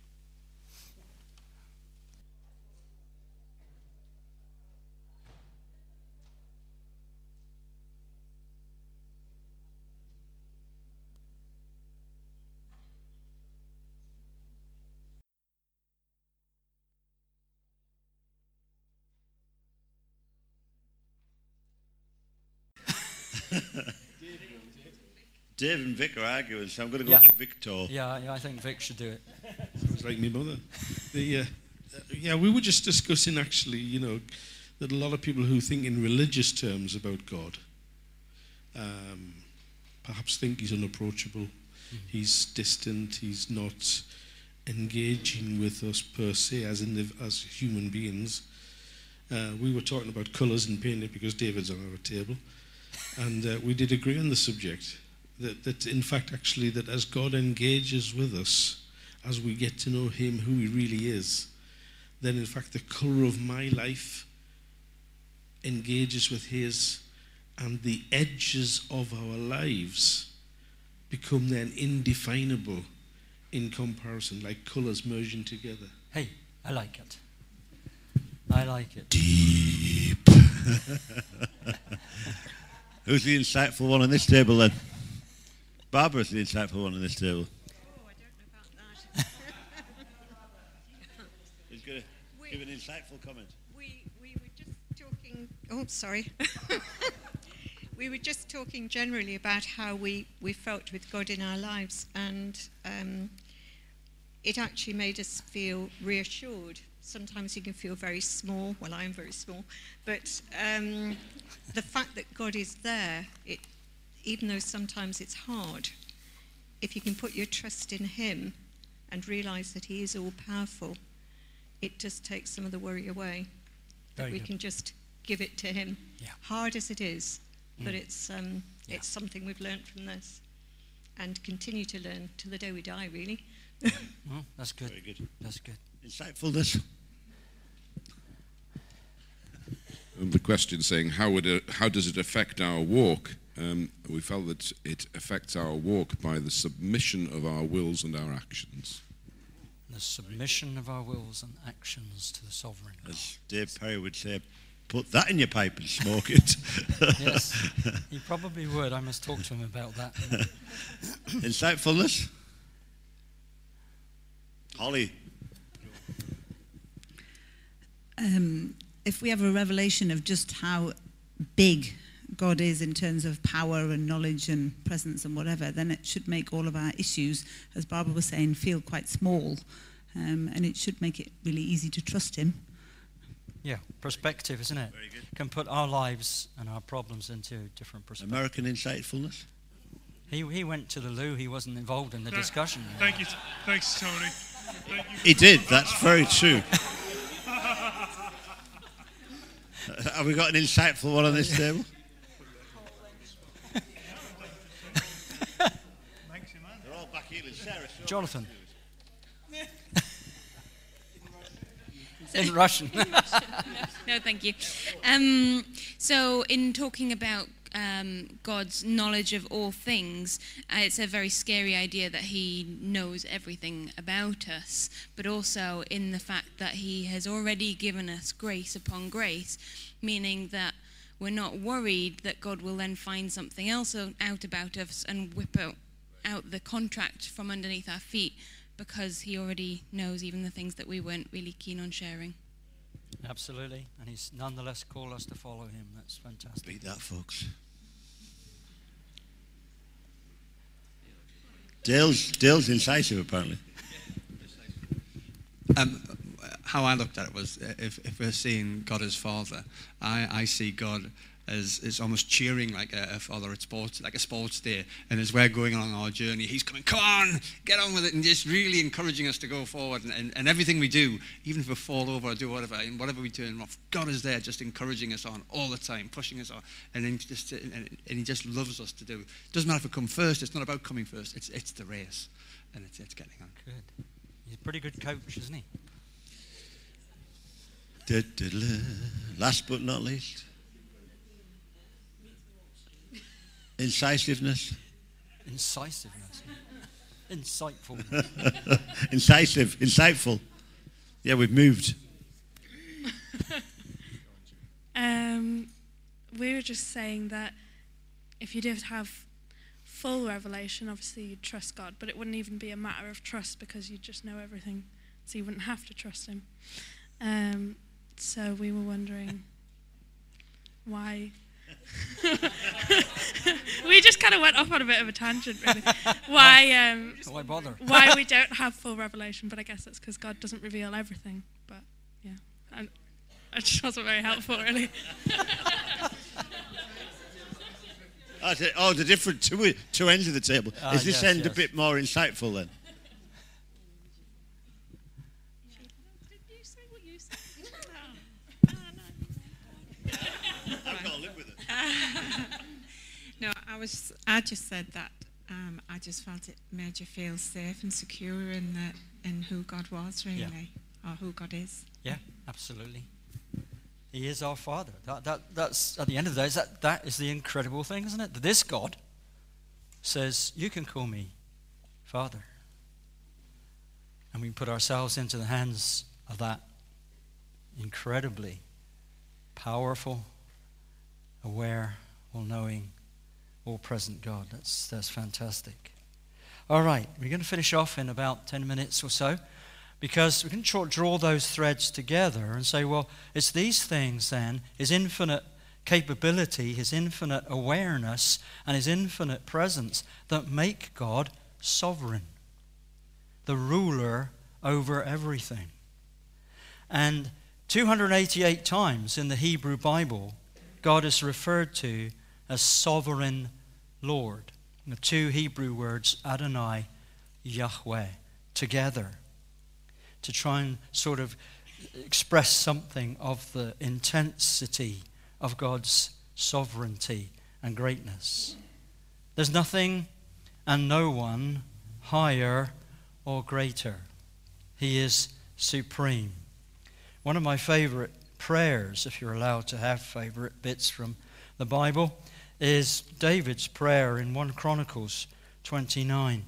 B: Dave and Vic are arguing, so I'm going to go for Victor.
A: Yeah, I think Vic should do it.
C: Sounds like me mother. We were just discussing actually, that a lot of people who think in religious terms about God perhaps think he's unapproachable, he's distant, he's not engaging with us per se as human beings. We were talking about colours and painting because David's on our table, and we did agree on the subject. That in fact actually that as God engages with us, as we get to know him, who he really is, then in fact the colour of my life engages with his, and the edges of our lives become then indefinable in comparison, like colours merging together.
A: Hey, I like it. I like it.
B: Deep. Who's the insightful one on this table then? Barbara's the insightful one on this table.
D: Oh, I don't know about that.
B: Who's going to give an insightful comment?
D: We were just talking... Oh, sorry. We were just talking generally about how we felt with God in our lives, and it actually made us feel reassured. Sometimes you can feel very small. Well, I'm very small. But the fact that God is there, even though sometimes it's hard, if you can put your trust in him and realise that he is all-powerful, it just takes some of the worry away. That
A: Very
D: we
A: good.
D: can just give it to him.
A: Yeah.
D: Hard as it is, but
A: Mm.
D: it's something we've learnt from this and continue to learn till the day we die, really.
A: That's good.
B: Very good.
A: That's good.
B: Insightfulness.
E: The question saying, how does it affect our walk? We felt that it affects our walk by the submission of our wills and our actions.
A: The submission of our wills and actions to the sovereign God.
B: As Dave Perry would say, put that in your pipe and smoke it.
A: Yes, he probably would. I must talk to him about that.
B: Insightfulness. Holly.
F: If we have a revelation of just how big God is in terms of power and knowledge and presence and whatever, then it should make all of our issues, as Barbara was saying, feel quite small. And it should make it really easy to trust him.
A: Yeah, perspective, isn't it?
B: Very good.
A: Can put our lives and our problems into different perspectives.
B: American insightfulness.
A: He went to the loo. He wasn't involved in the discussion.
G: Thank you. Thanks, Tony. Thank you.
B: He did. That's very true. Have we got an insightful one on this table? They're all back here. Sarah,
A: Jonathan. In Russian.
H: No, thank you. So in talking about God's knowledge of all things, it's a very scary idea that he knows everything about us, but also in the fact that he has already given us grace upon grace, meaning that we're not worried that God will then find something else out about us and whip out the contract from underneath our feet, because he already knows even the things that we weren't really keen on sharing.
A: Absolutely. And he's nonetheless called us to follow him. That's fantastic.
B: beat that, folks. Dale's incisive, apparently.
I: How I looked at it was, if we're seeing God as Father, I see God as it's almost cheering like a father at sports, like a sports day. And as we're going along our journey, he's coming, come on, get on with it, and just really encouraging us to go forward. And everything we do, even if we fall over or do whatever, and whatever we turn off, God is there just encouraging us on all the time, pushing us on. And then he just loves us to do it. Doesn't matter if we come first, it's not about coming first, it's the race. And it's getting on.
A: Good. He's a pretty good coach, isn't he?
B: Last but not least. Incisiveness.
A: Incisiveness. Insightful.
B: Insightful. Yeah, we've moved.
G: We were just saying that if you did have full revelation, obviously you'd trust God, but it wouldn't even be a matter of trust because you just know everything, so you wouldn't have to trust him. So we were wondering why. We just kind of went off on a bit of a tangent, really. Why
A: bother?
G: Why we don't have full revelation, but I guess that's because God doesn't reveal everything. But yeah, it just wasn't very helpful, really.
B: The different two ends of the table. Is this end a bit more insightful then?
G: Did you say what you said?
B: I've got to live with it.
J: No, I just said that I just felt it made you feel safe and secure in who God was, really, or who God is.
A: Yeah, absolutely. He is our Father. That's at the end of the day, that is the incredible thing, isn't it? That this God says, you can call me Father. And we put ourselves into the hands of that incredibly powerful, aware, all-knowing, all-present God. That's fantastic. All right, we're going to finish off in about 10 minutes or so, because we can draw those threads together and say, well, it's these things then, his infinite capability, his infinite awareness, and his infinite presence that make God sovereign, the ruler over everything. And 288 times in the Hebrew Bible, God is referred to as sovereign Lord. The two Hebrew words, Adonai, Yahweh, together, to try and sort of express something of the intensity of God's sovereignty and greatness. There's nothing and no one higher or greater. He is supreme. One of my favorite prayers, if you're allowed to have favorite bits from the Bible, is David's prayer in 1 Chronicles 29.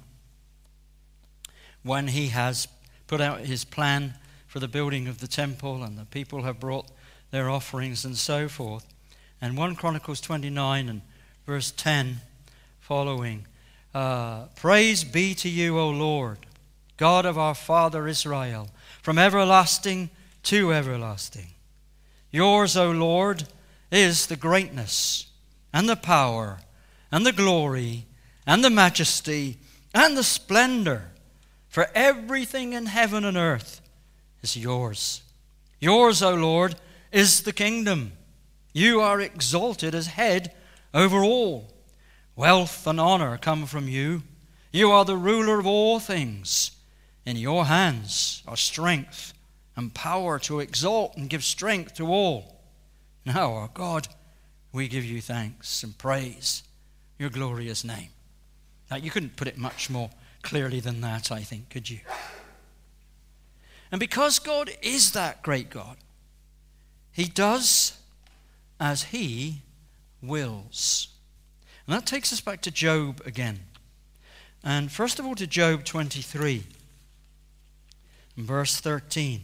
A: When he has put out his plan for the building of the temple and the people have brought their offerings and so forth. And 1 Chronicles 29 and verse 10 following, praise be to you, O Lord, God of our father Israel, from everlasting to everlasting. Yours, O Lord, is the greatness and the power and the glory and the majesty and the splendor, for everything in heaven and earth is yours. Yours, O Lord, is the kingdom. You are exalted as head over all. Wealth and honor come from you. You are the ruler of all things. In your hands are strength and power to exalt and give strength to all. Now, our God, we give you thanks and praise your glorious name. Now, you couldn't put it much more clearly than that, I think, could you? And because God is that great God, he does as he wills. And that takes us back to Job again. And first of all to Job 23, verse 13.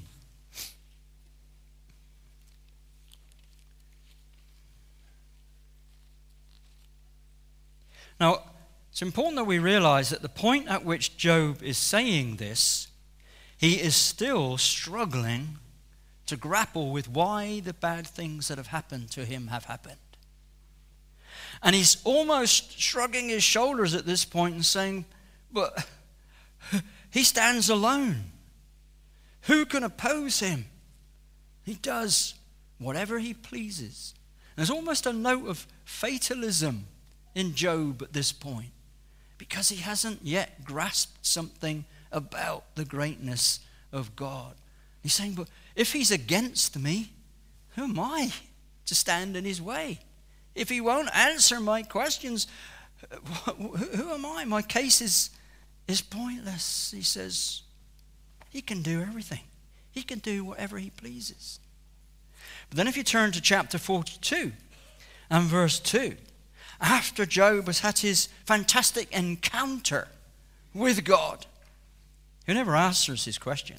A: Now, it's important that we realize that the point at which Job is saying this, he is still struggling to grapple with why the bad things that have happened to him have happened. And he's almost shrugging his shoulders at this point and saying, but he stands alone. Who can oppose him? He does whatever he pleases. There's almost a note of fatalism in Job at this point, because he hasn't yet grasped something about the greatness of God. He's saying, but if he's against me, who am I to stand in his way? If he won't answer my questions, who am I? My case is pointless. He says, he can do everything. He can do whatever he pleases. But then if you turn to chapter 42 and verse 2, after Job has had his fantastic encounter with God, he never answers his question.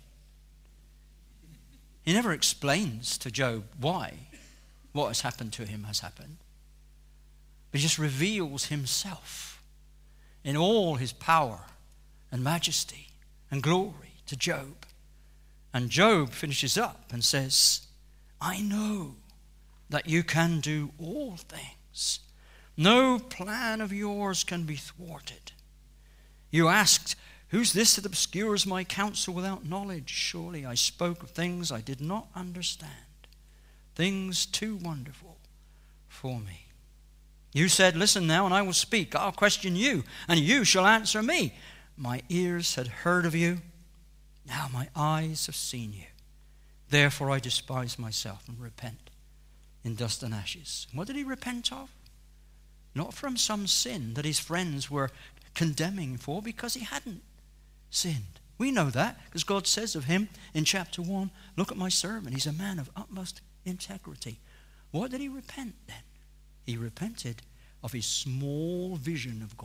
A: He never explains to Job why what has happened to him has happened. But he just reveals himself in all his power and majesty and glory to Job. And Job finishes up and says, I know that you can do all things. No plan of yours can be thwarted. You asked, who's this that obscures my counsel without knowledge? Surely I spoke of things I did not understand, things too wonderful for me. You said, listen now, and I will speak. I'll question you, and you shall answer me. My ears had heard of you. Now my eyes have seen you. Therefore I despise myself and repent in dust and ashes. What did he repent of? Not from some sin that his friends were condemning for, because he hadn't sinned. We know that because God says of him in chapter 1, look at my servant. He's a man of utmost integrity. What did he repent then? He repented of his small vision of God.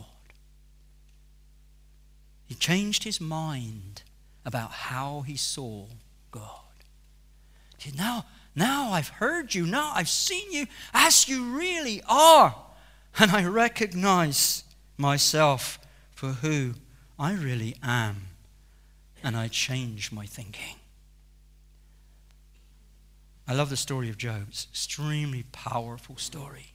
A: He changed his mind about how he saw God. He said, now I've heard you. Now I've seen you as you really are. And I recognize myself for who I really am. And I change my thinking. I love the story of Job. It's an extremely powerful story.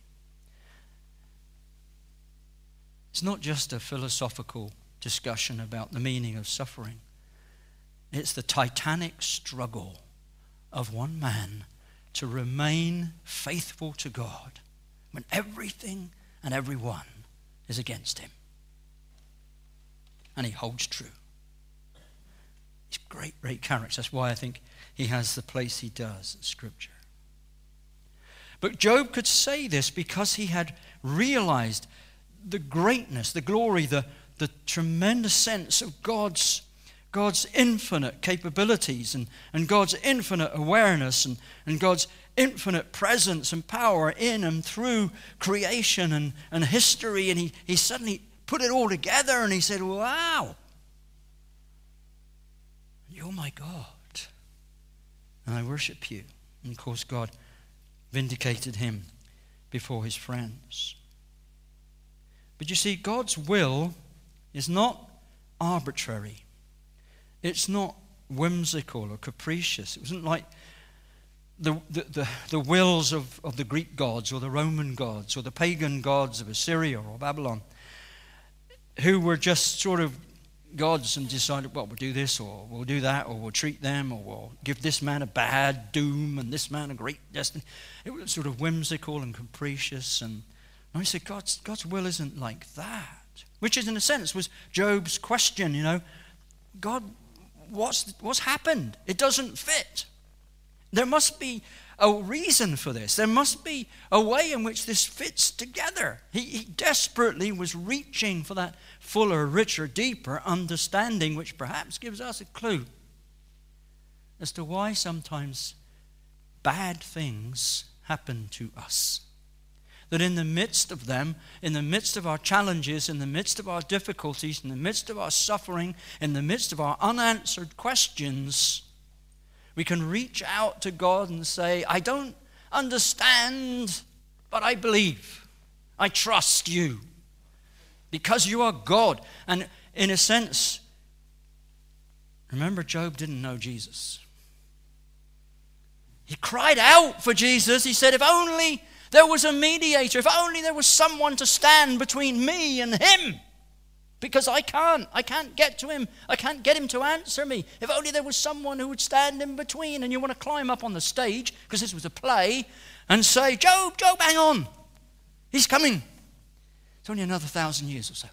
A: It's not just a philosophical discussion about the meaning of suffering. It's the titanic struggle of one man to remain faithful to God when everything and everyone is against him. And he holds true. He's great, great character. That's why I think he has the place he does in Scripture. But Job could say this because he had realized the greatness, the glory, the tremendous sense of God's infinite capabilities and God's infinite awareness and God's infinite presence and power in and through creation and history. And he suddenly put it all together and he said, wow, you're my God. And I worship you. And of course God vindicated him before his friends. But you see, God's will is not arbitrary. It's not whimsical or capricious. It wasn't like the wills of the Greek gods or the Roman gods or the pagan gods of Assyria or Babylon, who were just sort of gods and decided, well, we'll do this or we'll do that or we'll treat them or we'll give this man a bad doom and this man a great destiny. It was sort of whimsical and capricious. And I said, God's will isn't like that. Which is, in a sense, was Job's question, God, what's happened? It doesn't fit. There must be a reason for this. There must be a way in which this fits together. He desperately was reaching for that fuller, richer, deeper understanding, which perhaps gives us a clue as to why sometimes bad things happen to us. That in the midst of them, in the midst of our challenges, in the midst of our difficulties, in the midst of our suffering, in the midst of our unanswered questions, we can reach out to God and say, I don't understand, but I believe. I trust you because you are God. And in a sense, remember, Job didn't know Jesus. He cried out for Jesus. He said, if only there was a mediator, if only there was someone to stand between me and him, because I can't get to him. I can't get him to answer me. If only there was someone who would stand in between. And you want to climb up on the stage, because this was a play, and say, Job, hang on. He's coming. It's only another 1,000 years or so.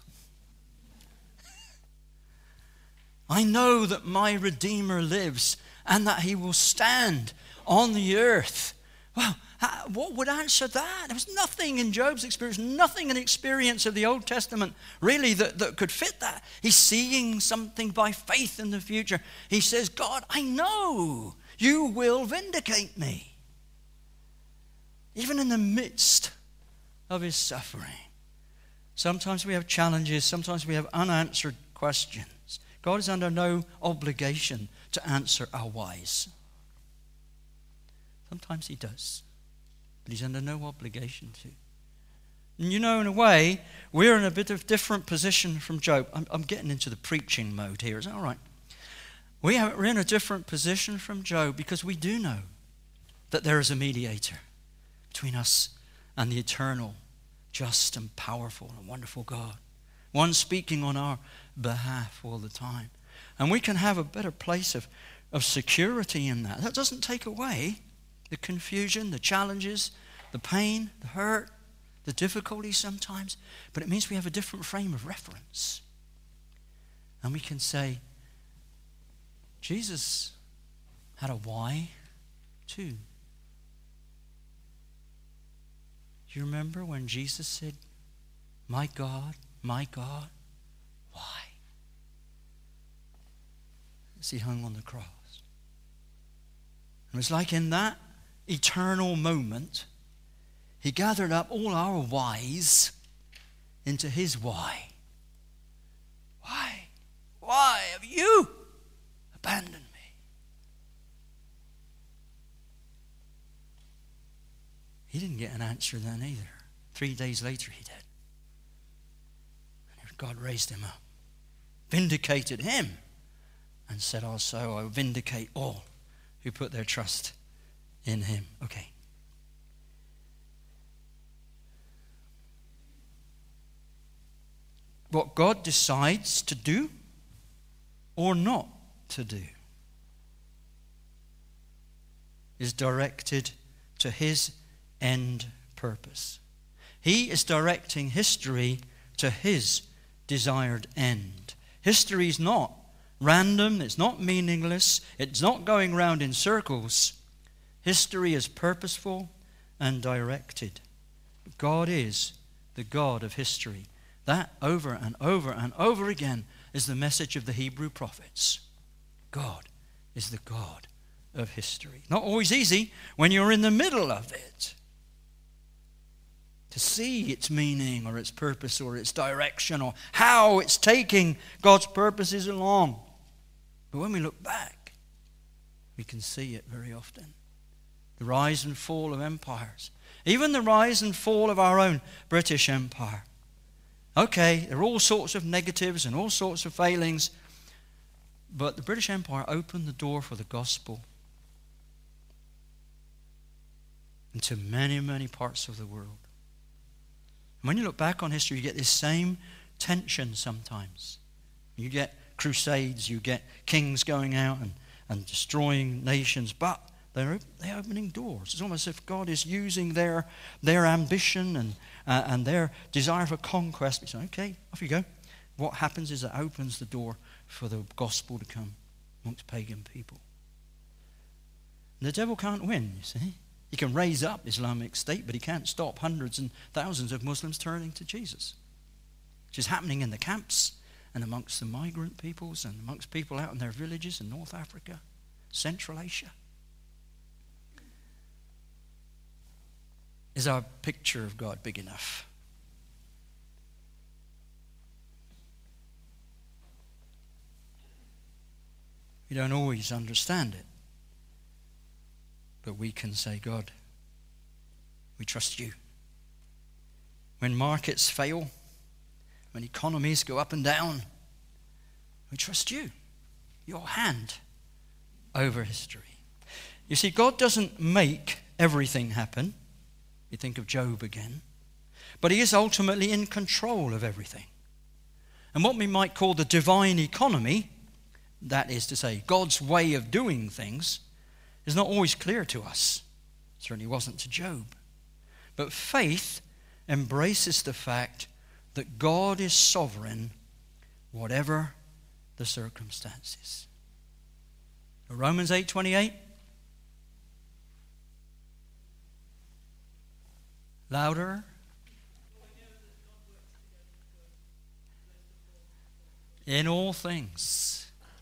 A: I know that my Redeemer lives and that he will stand on the earth. Well, what would answer that? There was nothing in Job's experience, nothing in the experience of the Old Testament really that could fit that. He's seeing something by faith in the future. He says, God, I know you will vindicate me. Even in the midst of his suffering. Sometimes we have challenges, sometimes we have unanswered questions. God is under no obligation to answer our whys. Sometimes he does. But he's under no obligation to. And in a way, we're in a bit of different position from Job. I'm getting into the preaching mode here. Is that all right? We're in a different position from Job because we do know that there is a mediator between us and the eternal, just and powerful and wonderful God. One speaking on our behalf all the time. And we can have a better place of security in that. That doesn't take away the confusion, the challenges, the pain, the hurt, the difficulties sometimes. But it means we have a different frame of reference. And we can say, Jesus had a why too. Do you remember when Jesus said, my God, why? As he hung on the cross. It was like in that eternal moment, he gathered up all our whys into his why. Why? Why have you abandoned me? He didn't get an answer then either. 3 days later he did. And God raised him up, vindicated him, and said also, I will vindicate all who put their trust in him. Okay. What God decides to do or not to do is directed to his end purpose. He is directing history to his desired end. History is not random, it's not meaningless, it's not going round in circles. History is purposeful and directed. God is the God of history. That over and over and over again is the message of the Hebrew prophets. God is the God of history. Not always easy when you're in the middle of it to see its meaning or its purpose or its direction or how it's taking God's purposes along. But when we look back, we can see it very often. The rise and fall of empires. Even the rise and fall of our own British Empire. Okay, there are all sorts of negatives and all sorts of failings, but the British Empire opened the door for the gospel into many, many parts of the world. And when you look back on history, you get this same tension sometimes. You get crusades, you get kings going out and destroying nations, but they're opening doors. It's almost as if God is using their ambition and their desire for conquest. It's okay, off you go. What happens is it opens the door for the gospel to come amongst pagan people. And the devil can't win, you see. He can raise up Islamic State, but he can't stop hundreds and thousands of Muslims turning to Jesus, which is happening in the camps and amongst the migrant peoples and amongst people out in their villages in North Africa, Central Asia. Is our picture of God big enough? We don't always understand it. But we can say, God, we trust you. When markets fail, when economies go up and down, we trust you, your hand over history. You see, God doesn't make everything happen. You think of Job again. But he is ultimately in control of everything. And what we might call the divine economy, that is to say, God's way of doing things, is not always clear to us. It certainly wasn't to Job. But faith embraces the fact that God is sovereign, whatever the circumstances. Romans 8:28. Louder. In all things.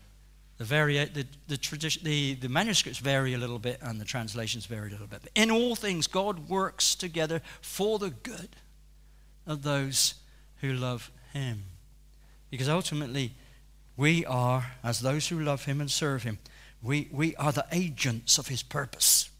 A: The manuscripts vary a little bit and the translations vary a little bit. But in all things, God works together for the good of those who love him. Because ultimately, we are, as those who love him and serve him, we are the agents of his purpose.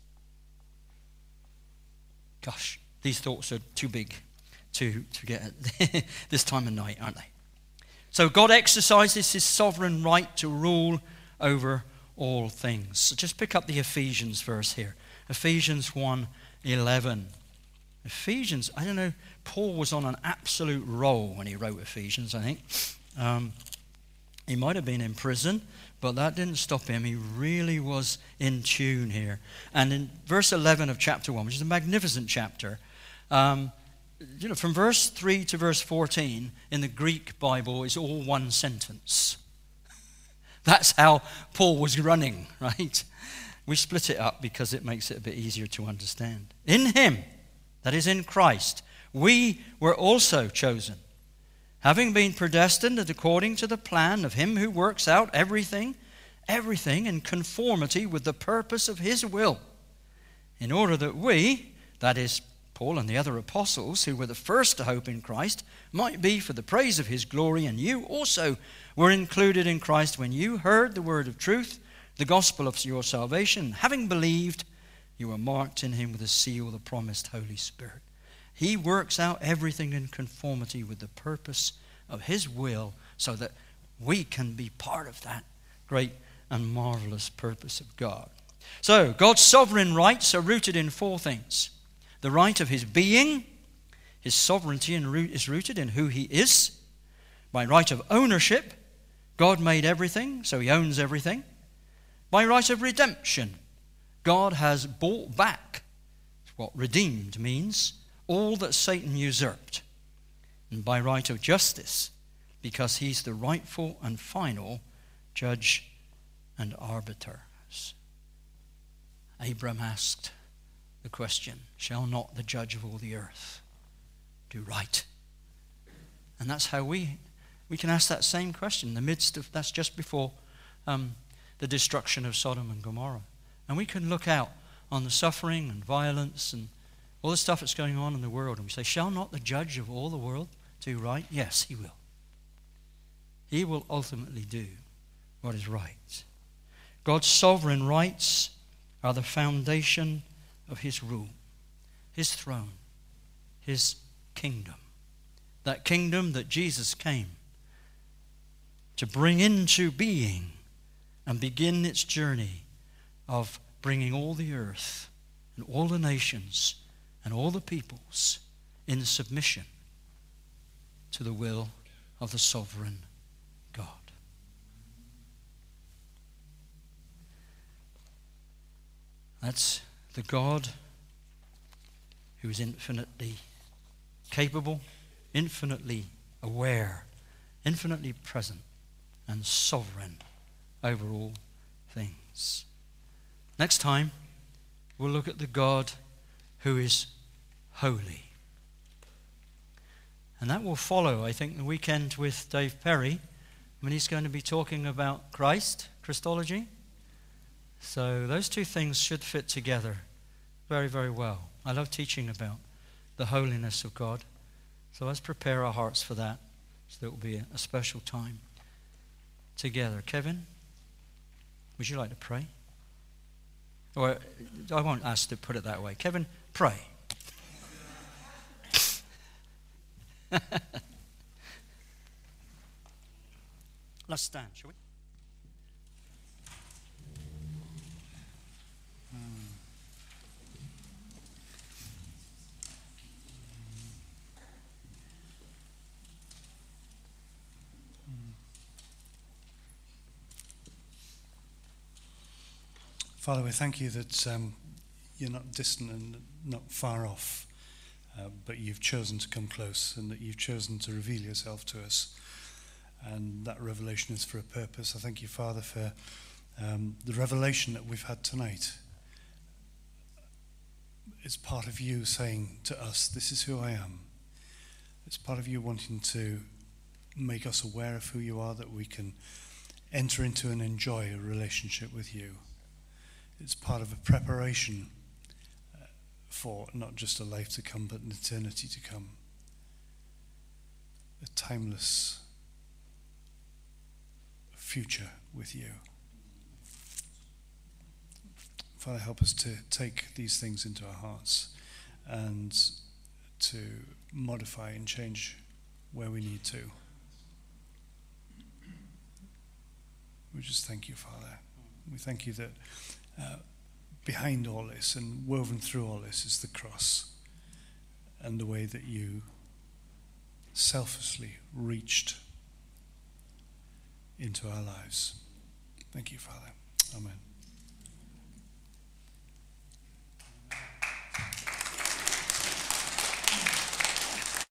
A: Gosh, these thoughts are too big to get at this time of night, aren't they? So God exercises his sovereign right to rule over all things. So just pick up the Ephesians verse here. Ephesians 1:11. Ephesians, I don't know, Paul was on an absolute roll when he wrote Ephesians, I think. He might have been in prison, but that didn't stop him. He really was in tune here. And in verse 11 of chapter 1, which is a magnificent chapter, from verse 3 to verse 14 in the Greek Bible is all one sentence. That's how Paul was running, right? We split it up because it makes it a bit easier to understand. In him, that is in Christ, we were also chosen, having been predestined according to the plan of him who works out everything in conformity with the purpose of his will, in order that we, that is Paul and the other apostles who were the first to hope in Christ, might be for the praise of his glory. And you also were included in Christ when you heard the word of truth, the gospel of your salvation. Having believed, you were marked in him with a seal, the promised Holy Spirit. He works out everything in conformity with the purpose of his will so that we can be part of that great and marvelous purpose of God. So, God's sovereign rights are rooted in four things. The right of his being, his sovereignty is rooted in who he is. By right of ownership, God made everything, so he owns everything. By right of redemption, God has bought back, what redeemed means, all that Satan usurped. And by right of justice, because he's the rightful and final judge and arbiters. Abram asked the question, shall not the judge of all the earth do right? And that's how we can ask that same question in the midst of, that's just before the destruction of Sodom and Gomorrah. And we can look out on the suffering and violence and all the stuff that's going on in the world, and we say, shall not the judge of all the world do right? Yes, he will. He will ultimately do what is right. God's sovereign rights are the foundation of his rule, his throne, his kingdom. That kingdom that Jesus came to bring into being and begin its journey of bringing all the earth and all the nations and all the peoples in submission to the will of the sovereign God. That's the God who is infinitely capable, infinitely aware, infinitely present, and sovereign over all things. Next time, we'll look at the God who is holy. And that will follow, I think, the weekend with Dave Perry, when he's going to be talking about Christ, Christology. So those two things should fit together very, very well. I love teaching about the holiness of God. So let's prepare our hearts for that, so that it will be a special time together. Kevin, would you like to pray? Or I won't ask to put it that way. Kevin, pray. Let's stand, shall we?
K: Father, we thank you that you're not distant and not far off, but you've chosen to come close, and that you've chosen to reveal yourself to us. And that revelation is for a purpose. I thank you, Father, for the revelation that we've had tonight. It's part of you saying to us, this is who I am. It's part of you wanting to make us aware of who you are, that we can enter into and enjoy a relationship with you. It's part of a preparation for not just a life to come, but an eternity to come. A timeless future with you. Father, help us to take these things into our hearts and to modify and change where we need to. We just thank you, Father. We thank you that behind all this and woven through all this is the cross and the way that you selflessly reached into our lives. Thank you, Father. Amen.